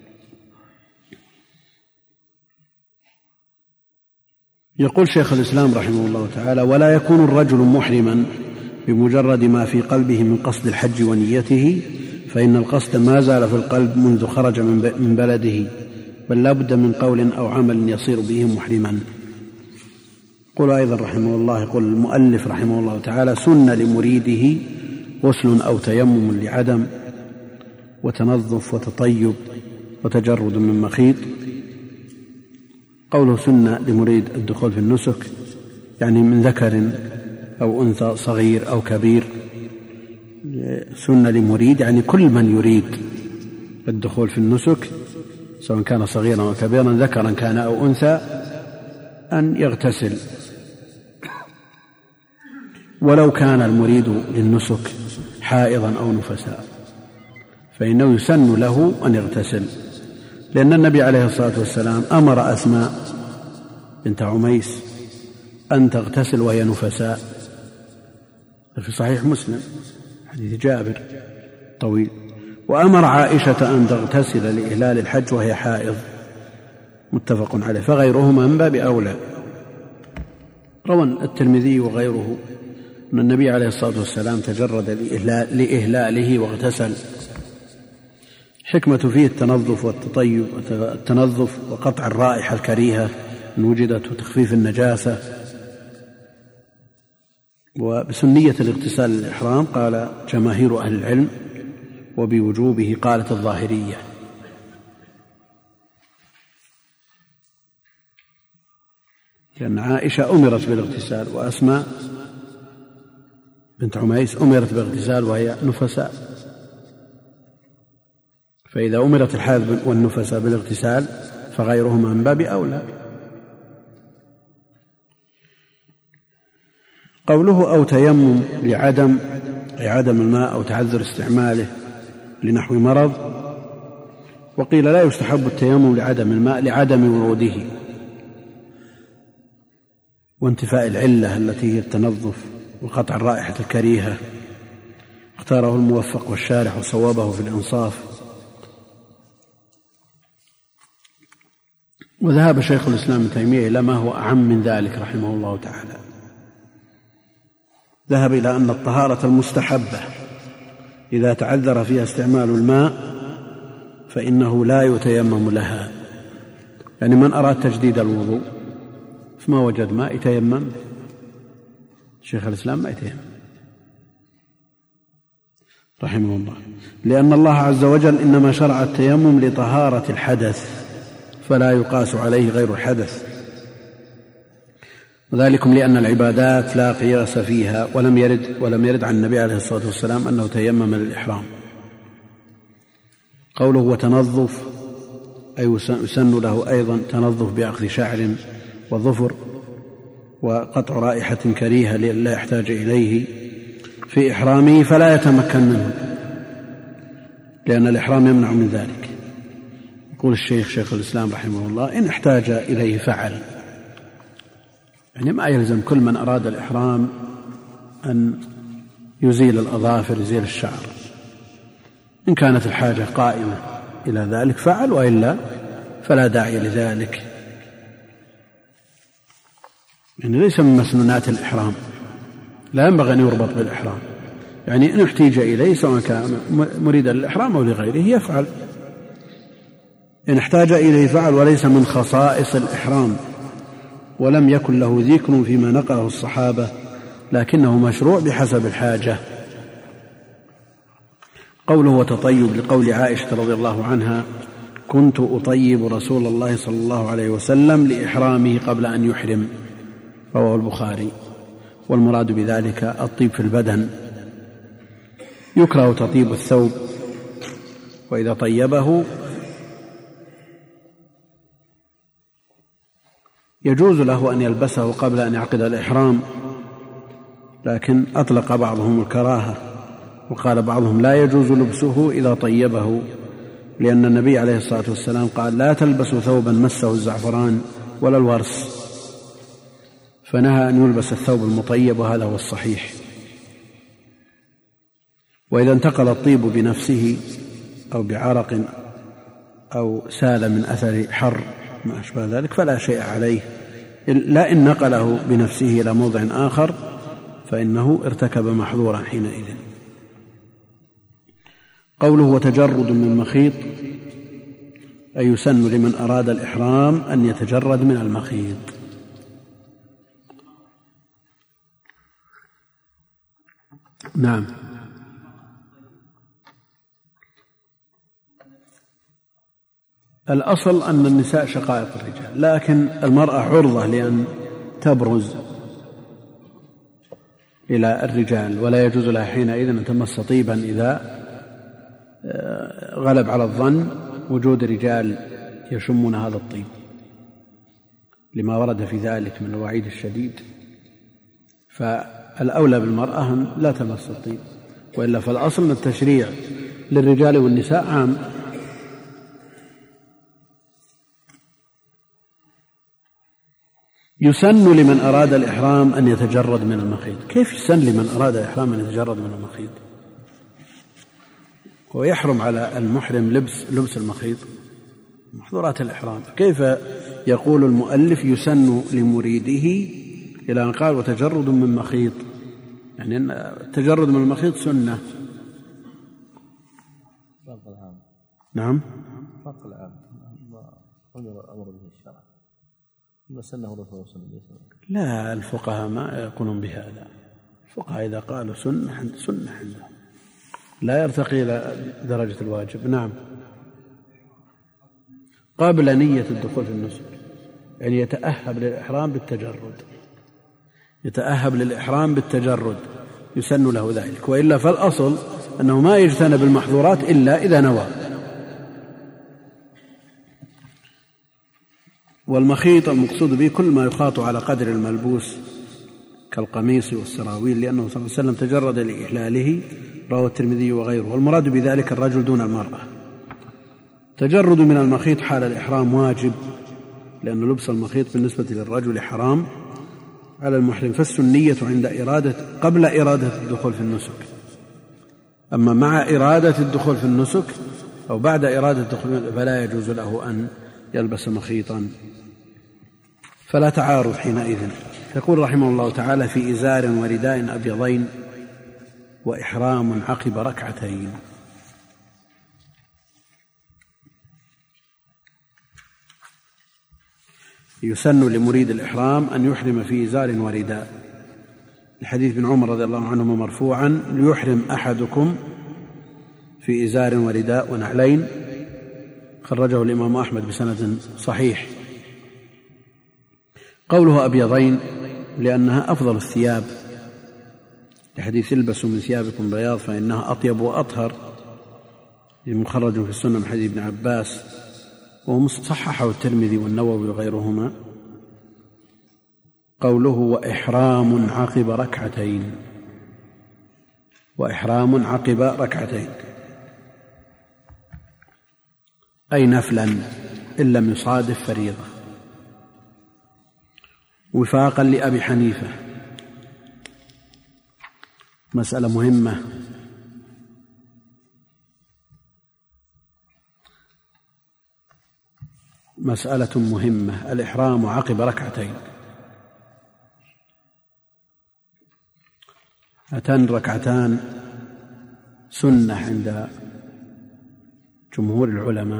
يقول شيخ الإسلام رحمه الله تعالى: ولا يكون الرجل محرما بمجرد ما في قلبه من قصد الحج ونيته، فإن القصد ما زال في القلب منذ خرج من بلده، بل لا بد من قول أو عمل يصير به محرما. يقول أيضا رحمه الله، يقول المؤلف رحمه الله تعالى: سن لمريده غسل أو تيمم لعدم، وتنظف وتطيب وتجرد من مخيط. قوله سن لمريد الدخول في النسك يعني من ذكر أو أنثى صغير أو كبير. سن لمريد يعني كل من يريد الدخول في النسك سواء كان صغيرا أو كبيرا ذكرا كان أو أنثى أن يغتسل، ولو كان المريد للنسك حائضا أو نفساء فإنه يسن له أن يغتسل، لأن النبي عليه الصلاة والسلام أمر أسماء بنت عميس أن تغتسل وهي نفساء في صحيح مسلم حديث جابر طويل، وأمر عائشة أن تغتسل لإهلال الحج وهي حائض متفق عليه، فغيرهما من باب أولى. روى الترمذي وغيره أن النبي عليه الصلاة والسلام تجرد لإهلاله واغتسل. حكمة فيه التنظف والتطيب، التنظف وقطع الرائحة الكريهة إن وجدت وتخفيف النجاسة. وبسنية الاغتسال للإحرام قال جماهير أهل العلم، وبوجوبه قالت الظاهرية. لأن عائشة أمرت بالاغتسال وأسماء بنت عميس أمرت بالاغتسال وهي نفساء، فإذا أمرت الحائض والنفساء بالاغتسال فغيرهما من باب أولى. قوله أو تيمم لعدم أي عدم الماء أو تعذر استعماله لنحو مرض. وقيل لا يستحب التيمم لعدم الماء لعدم وروده وانتفاء العلة التي هي التنظف وقطع الرائحة الكريهة. اختاره الموفق والشارح وصوابه في الإنصاف. وذهب شيخ الإسلام ابن تيمية إلى ما هو أعم من ذلك رحمه الله تعالى، ذهب إلى أن الطهارة المستحبة إذا تعذر فيها استعمال الماء فإنه لا يتيمم لها. يعني من أراد تجديد الوضوء فما وجد ماء يتيمم، شيخ الإسلام ما يتيمم رحمه الله، لأن الله عز وجل إنما شرع التيمم لطهارة الحدث فلا يقاس عليه غير الحدث، وذلكم لأن العبادات لا قياس فيها، ولم يرد ولم يرد عن النبي عليه الصلاة والسلام أنه تيمم للإحرام. قوله وتنظف أي يسن له أيضا تنظف بأخذ شعر وظفر وقطع رائحة كريهة لا يحتاج إليه. في إحرامه فلا يتمكن منه، لأن الإحرام يمنع من ذلك. يقول الشيخ شيخ الإسلام رحمه الله: إن احتاج إليه فعل. يعني ما يلزم كل من أراد الإحرام أن يزيل الأظافر، يزيل الشعر. إن كانت الحاجة قائمة إلى ذلك فعل، وإلا فلا داعي لذلك. يعني ليس من مسنونات الإحرام، لا ينبغي أن يربط بالإحرام. يعني إن احتيج إليه سواء كان مريدا للإحرام أو لغيره يفعل. إن احتاج إليه فعل، وليس من خصائص الإحرام، ولم يكن له ذكر فيما نقله الصحابة، لكنه مشروع بحسب الحاجة. قوله وتطيب لقول عائشة رضي الله عنها: كنت أطيب رسول الله صلى الله عليه وسلم لإحرامه قبل أن يحرم، رواه البخاري. والمراد بذلك الطيب في البدن. يكره تطيب الثوب، وإذا طيبه يجوز له أن يلبسه قبل أن يعقد الإحرام، لكن أطلق بعضهم الكراهة، وقال بعضهم لا يجوز لبسه إذا طيبه، لأن النبي عليه الصلاة والسلام قال: لا تلبسوا ثوبا مسه الزعفران ولا الورس، فنهى أن يلبس الثوب المطيب، وهذا هو الصحيح. وإذا انتقل الطيب بنفسه أو بعرق أو سال من أثر حر ما أشبه ذلك فلا شيء عليه، لا إن نقله بنفسه إلى موضع آخر فإنه ارتكب محظورا حينئذ. قوله وتجرد من مخيط، أي يسن لمن أراد الإحرام أن يتجرد من المخيط. نعم. الأصل أن النساء شقائق الرجال، لكن المرأة عرضة لأن تبرز إلى الرجال، ولا يجوز لها حينئذ أن تمس طيبا إذا غلب على الظن وجود رجال يشمون هذا الطيب، لما ورد في ذلك من الوعيد الشديد. فالأولى بالمرأة أن لا تمس الطيب، وإلا فالأصل أن التشريع للرجال والنساء عام. يسن لمن أراد الإحرام أن يتجرد من المخيط. كيف يسن لمن أراد الإحرام أن يتجرد من المخيط؟ ويحرم على المحرم لبس لبس المخيط، محظورات الإحرام. كيف يقول المؤلف يسن لمريده إلى أن قال وتجرد من مخيط؟ يعني أن التجرد من المخيط سنة. نعم. فرق العام أمر به الشرع، سنه رسول الله صلى الله عليه وسلم. لا، الفقهاء ما يقولون بهذا. الفقهاء إذا قالوا سنة سنة عندهم، لا يرتقي إلى درجة الواجب. نعم. قبل نية الدخول في النسك، يعني يتأهب للإحرام بالتجرد، يتأهب للإحرام بالتجرد يسن له ذلك، وإلا فالأصل أنه ما يجتنب المحظورات إلا إذا نوى. والمخيط المقصود به كل ما يخاط على قدر الملبوس كالقميص والسراويل، لأنه صلى الله عليه وسلم تجرد لإحلاله، رواه الترمذي وغيره. والمراد بذلك الرجل دون المرأة. تجرد من المخيط حال الإحرام واجب، لأن لبس المخيط بالنسبة للرجل حرام على المحرم، فالسنية عند إرادة قبل إرادة الدخول في النسك. أما مع إرادة الدخول في النسك أو بعد إرادة الدخول فلا يجوز له أن يلبس مخيطا، فلا تعارض حينئذ. يقول رحمه الله تعالى: في إزار ورداء أبيضين وإحرام عقب ركعتين. يسن لمريد الإحرام أن يحرم في إزار ورداء، الحديث بن عمر رضي الله عنهما مرفوعا: ليحرم أحدكم في إزار ورداء ونعلين، خرجه الإمام أحمد بسند صحيح. قوله أبيضين لأنها أفضل الثياب، لحديث البسوا من ثيابكم بياض فإنها أطيب وأطهر، مخرج في السنة من حديث ابن عباس، ومصححه الترمذي والنووي وغيرهما. قوله وإحرام عقب ركعتين، وإحرام عقب ركعتين، أي نفلا إن لم يصادف فريضة، وفاقا لأبي حنيفة. مسألة مهمة، مسألة مهمة، الإحرام عقب ركعتين. هاتان ركعتان سنة عند جمهور العلماء.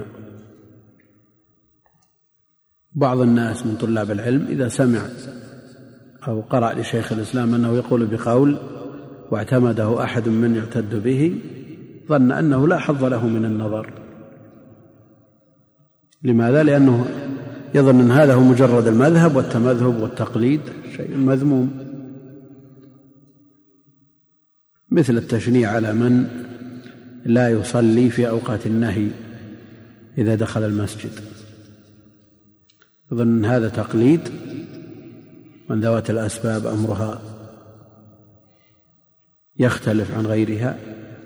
بعض الناس من طلاب العلم إذا سمع أو قرأ لشيخ الإسلام أنه يقول بقول واعتمده أحد من يعتد به ظن أنه لا حظ له من النظر. لماذا؟ لأنه يظن أن هذا هو مجرد المذهب والتمذهب والتقليد، شيء مذموم، مثل التشنيع على من لا يصلي في أوقات النهي إذا دخل المسجد، يظن أن هذا تقليد من ذوات الأسباب أمرها يختلف عن غيرها.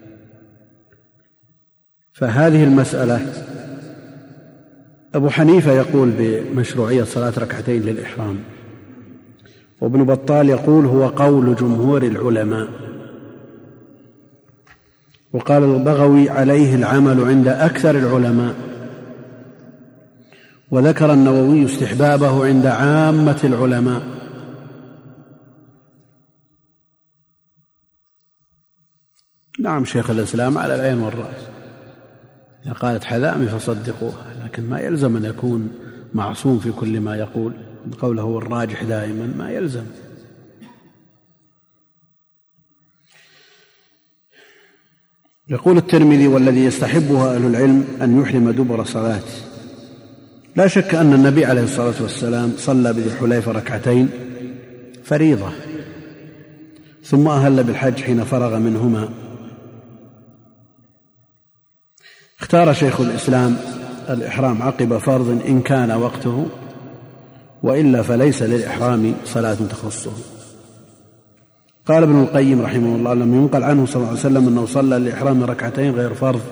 فهذه المسألة أبو حنيفة يقول بمشروعية صلاة ركعتين للإحرام، وابن بطال يقول هو قول جمهور العلماء، وقال البغوي عليه العمل عند أكثر العلماء، وذكر النووي استحبابه عند عامة العلماء. نعم شيخ الإسلام على العين والرأس، إذا قالت حذامي فصدقوها، لكن ما يلزم أن يكون معصوم في كل ما يقول، قوله هو الراجح دائما ما يلزم. يقول الترمذي والذي يستحبها أهل العلم أن يحرم دبر صلاة. لا شك أن النبي عليه الصلاة والسلام صلى بذي الحليفة ركعتين فريضة، ثم أهل بالحج حين فرغ منهما. اختار شيخ الإسلام الإحرام عقب فرض إن كان وقته، وإلا فليس للإحرام صلاة تخصه. قال ابن القيم رحمه الله لم ينقل عنه صلى الله عليه وسلم أنه صلى للإحرام ركعتين غير فرض.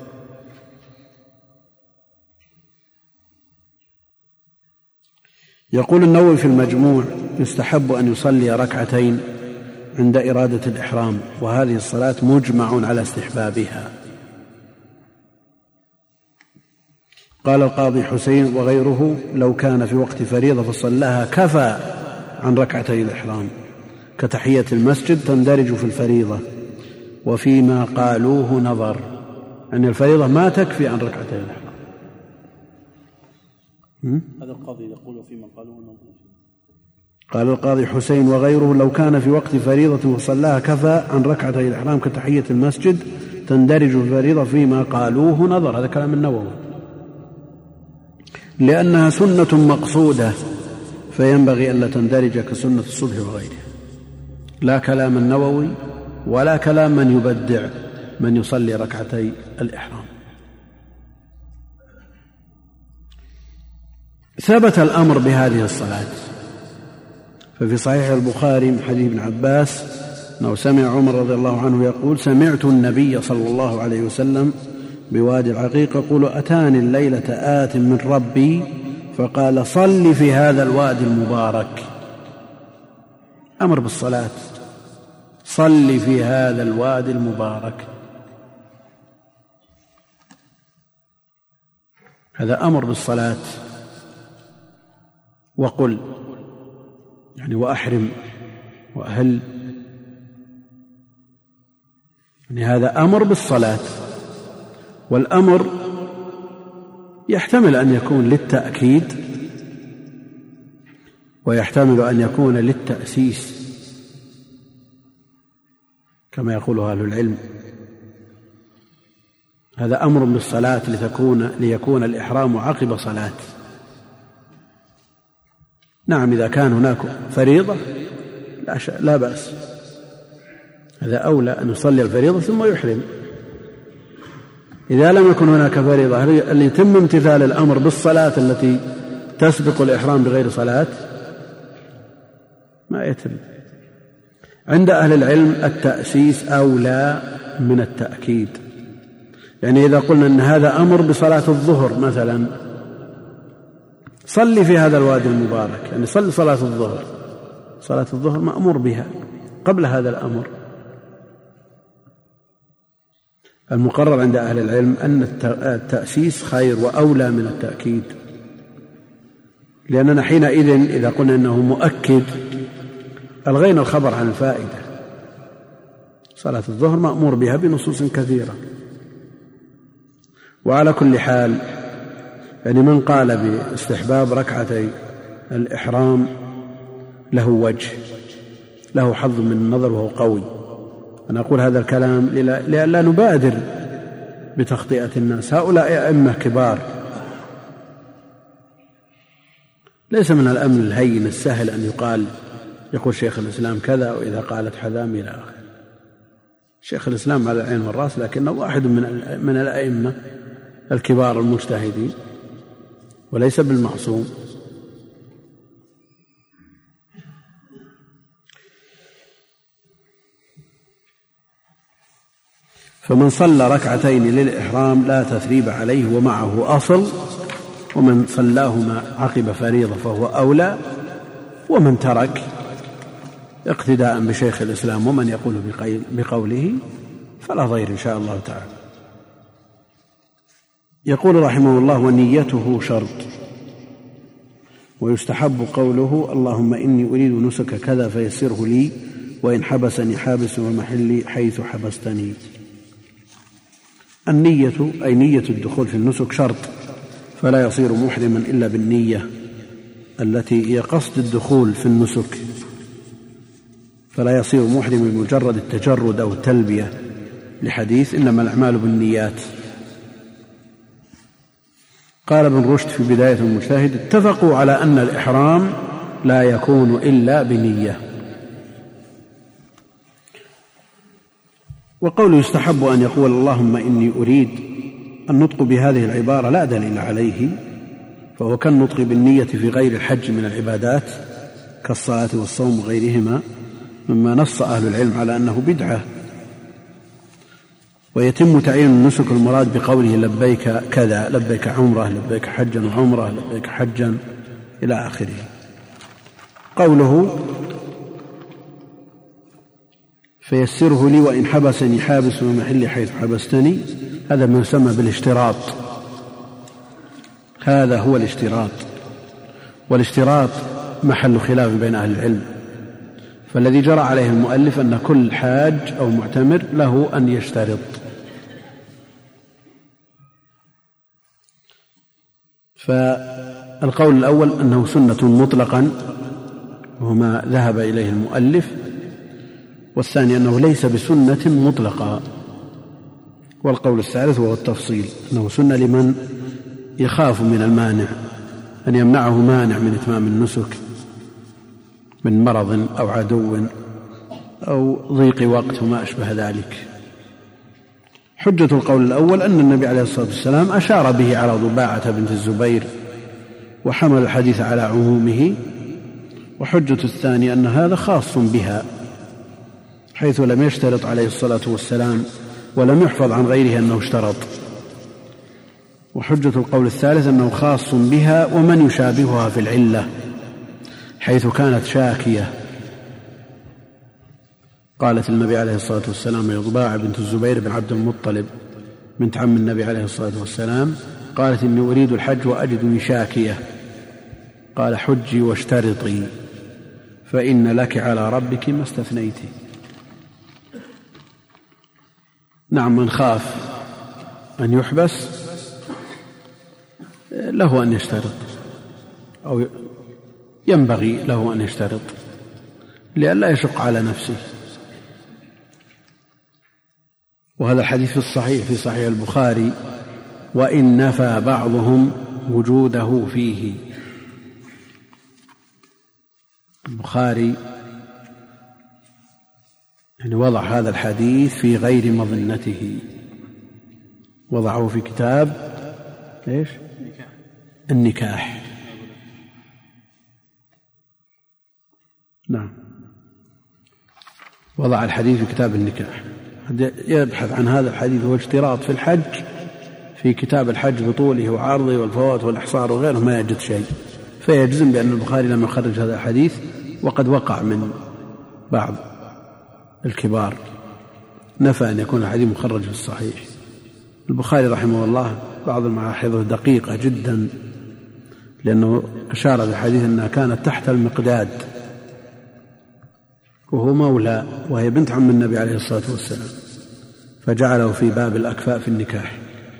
يقول النووي في المجموع يستحب أن يصلي ركعتين عند إرادة الإحرام، وهذه الصلاة مجمع على استحبابها. قال القاضي حسين وغيره لو كان في وقت فريضة فصلاها كفى عن ركعتي الإحرام، كتحية المسجد تندرج في الفريضة، وفيما قالوه نظر، أن الفريضة ما تكفي عن ركعتي الإحرام. هذا القاضي يقول فيما قالوه نظر. قال القاضي حسين وغيره لو كان في وقت فريضة وصلاها كفى عن ركعتي الإحرام كتحية المسجد تندرج في الفريضة، فيما قالوه نظر. هذا كلام النووي، لأنها سنة مقصودة فينبغي ألا تندرج كسنة الصبح وغيرها. لا كلام النووي ولا كلام من يبدع من يصلي ركعتي الإحرام. ثبت الأمر بهذه الصلاة، ففي صحيح البخاري من حديث ابن عباس أنه سمع عمر رضي الله عنه يقول سمعت النبي صلى الله عليه وسلم بوادي العقيق يقول أتاني الليلة آت من ربي فقال صل في هذا الوادي المبارك. أمر بالصلاة، صل في هذا الوادي المبارك، هذا أمر بالصلاة. وقل يعني وأحرم وأهل، يعني هذا أمر بالصلاة. والأمر يحتمل أن يكون للتأكيد ويحتمل أن يكون للتأسيس كما يقول أهل العلم. هذا أمر بالصلاة لتكون ليكون الإحرام عقب صلاة. نعم إذا كان هناك فريضة لا, لا بأس، هذا أولى أن يصلي الفريضة ثم يحرم. إذا لم يكن هناك فريضة اللي يتم امتثال الأمر بالصلاة التي تسبق الإحرام بغير صلاة ما يتم. عند أهل العلم التأسيس أولى من التأكيد. يعني إذا قلنا أن هذا أمر بصلاة الظهر مثلا، صلي في هذا الوادي المبارك، يعني صلي صلاة الظهر، صلاة الظهر مأمور بها قبل هذا الأمر. المقرر عند أهل العلم أن التأسيس خير وأولى من التأكيد، لأننا حينئذ إذا قلنا أنه مؤكد ألغينا الخبر عن الفائدة. صلاة الظهر مأمور بها بنصوص كثيرة. وعلى كل حال يعني من قال باستحباب ركعتي الإحرام له وجه، له حظ من النظر وهو قوي. أنا أقول هذا الكلام لئلا نبادر بتخطئة الناس. هؤلاء أئمة كبار، ليس من الأمر الهين السهل أن يقال يقول شيخ الإسلام كذا وإذا قالت حذام إلى آخره. شيخ الإسلام على العين والرأس، لكنه واحد من من الأئمة الكبار المجتهدين وليس بالمعصوم. فمن صلى ركعتين للإحرام لا تثريب عليه ومعه أصل، ومن صلاهما عقب فريضة فهو أولى، ومن ترك اقتداء بشيخ الإسلام ومن يقول بقوله فلا ضير إن شاء الله تعالى. يقول رحمه الله: ونيته شرط، ويستحب قوله اللهم إني أريد نسك كذا فيسره لي، وإن حبسني حابس ومحلي حيث حبستني. النية أي نية الدخول في النسك شرط، فلا يصير محرما إلا بالنية التي هي قصد الدخول في النسك، فلا يصير محرما بمجرد التجرد أو التلبية، لحديث إنما الأعمال بالنيات. قال ابن رشد في بداية المجتهد: اتفقوا على أن الإحرام لا يكون إلا بنية. وقول يستحب أن يقول اللهم إني أريد، النطق بهذه العبارة لا دليل عليه، فهو كالنطق بالنية في غير الحج من العبادات كالصلاة والصوم وغيرهما، مما نص أهل العلم على أنه بدعة. ويتم تعيين النسك المراد بقوله لبيك كذا، لبيك عمرة، لبيك حجا وعمرة، لبيك حجا إلى آخره. قوله فيسره لي وإن حبسني حابس ومحلي حيث حبستني، هذا ما يسمى بالاشتراط، هذا هو الاشتراط. والاشتراط محل خلاف بين أهل العلم، فالذي جرى عليه المؤلف أن كل حاج أو معتمر له أن يشترط. فالقول الأول أنه سنة مطلقا وما ذهب إليه المؤلف، والثاني أنه ليس بسنة مطلقة. والقول الثالث وهو التفصيل، أنه سنة لمن يخاف من المانع، أن يمنعه مانع من إتمام النسك من مرض أو عدو أو ضيق وقت وما أشبه ذلك. حجة القول الأول أن النبي عليه الصلاة والسلام أشار به على ضباعة بنت الزبير وحمل الحديث على عمومه. وحجة الثاني أن هذا خاص بها، حيث لم يشترط عليه الصلاة والسلام ولم يحفظ عن غيره أنه اشترط. وحجة القول الثالث أنه خاص بها ومن يشابهها في العلة، حيث كانت شاكية. قالت النبي عليه الصلاة والسلام يا ضباعة بنت الزبير بن عبد المطلب بنت عم النبي عليه الصلاة والسلام، قالت إني أريد الحج وأجدني شاكية، قال حجي واشترطي فإن لك على ربك ما استثنيتي. نعم، من خاف أن يحبس له أن يشترط، أو ينبغي له أن يشترط لئلا يشق على نفسه. وهذا الحديث في الصحيح في صحيح البخاري: وإن نفى بعضهم وجوده فيه. البخاري يعني وضع هذا الحديث في غير مظنته، وضعه في كتاب إيش؟ النكاح. نعم. وضع الحديث في كتاب النكاح، يبحث عن هذا الحديث هو اشتراط في الحج في كتاب الحج بطوله وعرضه والفوات والإحصار وغيره ما يجد شيء، فيجزم بأن البخاري لم يخرج هذا الحديث، وقد وقع من بعض الكبار نفى أن يكون الحديث مخرج في الصحيح. البخاري رحمه الله بعض الملاحظ دقيقة جدا، لأنه أشار في الحديث أنها كانت تحت المقداد وهو مولى، وهي بنت عم النبي عليه الصلاة والسلام، فجعله في باب الأكفاء في النكاح.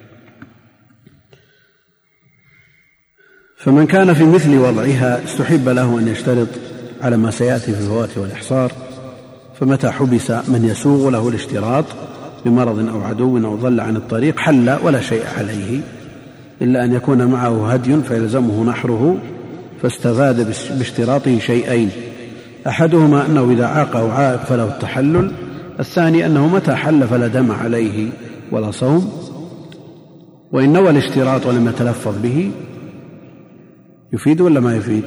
فمن كان في مثل وضعها استحب له أن يشترط على ما سيأتي في الفوات والإحصار، فمتى حبس من يسوغ له الاشتراط بمرض أو عدو أو ضل عن الطريق حل ولا شيء عليه، إلا أن يكون معه هدي فيلزمه نحره، فاستفاد باشتراطه شيئين: أحدهما أنه إذا عاقه عائق فله التحلل، الثاني أنه متى حل فلا دم عليه ولا صوم. وإن نوى الاشتراط ولم يتلفظ به يفيد ولا ما يفيد؟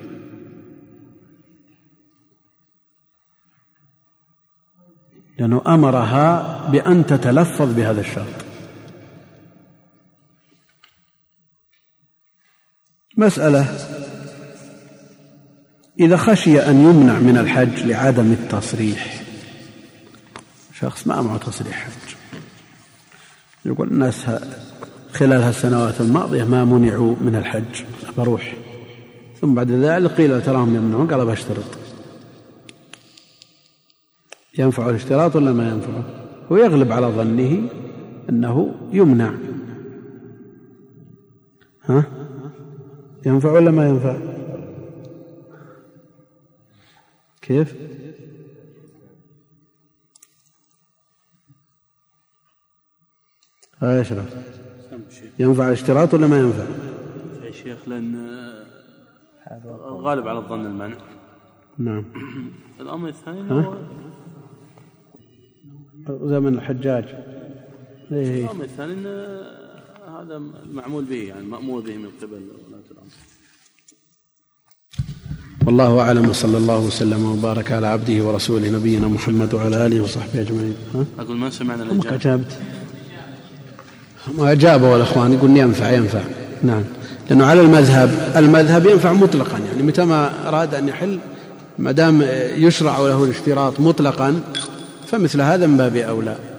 لأنه أمرها بأن تتلفظ بهذا الشرط. مسألة: إذا خشي أن يمنع من الحج لعدم التصريح، شخص ما معه تصريح حج، يقول الناس خلال هالسنوات الماضية ما منعوا من الحج، بروح، ثم بعد ذلك قيل تراهم يمنعون، قال بشترط. ينفع الاشتراط ولا ما ينفع؟ هو يغلب على ظنه أنه يمنع. ها؟ ينفع ولا ما ينفع؟ كيف؟ ها يشرف، ينفع الاشتراط ولا ما ينفع؟ يا شيخ لأن غالب على الظن المنع. نعم. الأمر الثاني هو زمن الحجاج. إيه؟ الأمر الثاني أن هذا معمول به، يعني مأمور به من قبل ولاة الأمر. والله أعلم، وصلى الله وسلم وبارك على عبده ورسوله نبينا محمد وعلى آله وصحبه أجمعين. أقول ما سمعنا الإجابة. أجابت ما أجابه والأخوان يقول ينفع ينفع. نعم، لأنه على المذهب المذهب ينفع مطلقا، يعني متى ما أراد أن يحل ما دام يشرع له الاشتراط مطلقا فمثل هذا من باب أولى.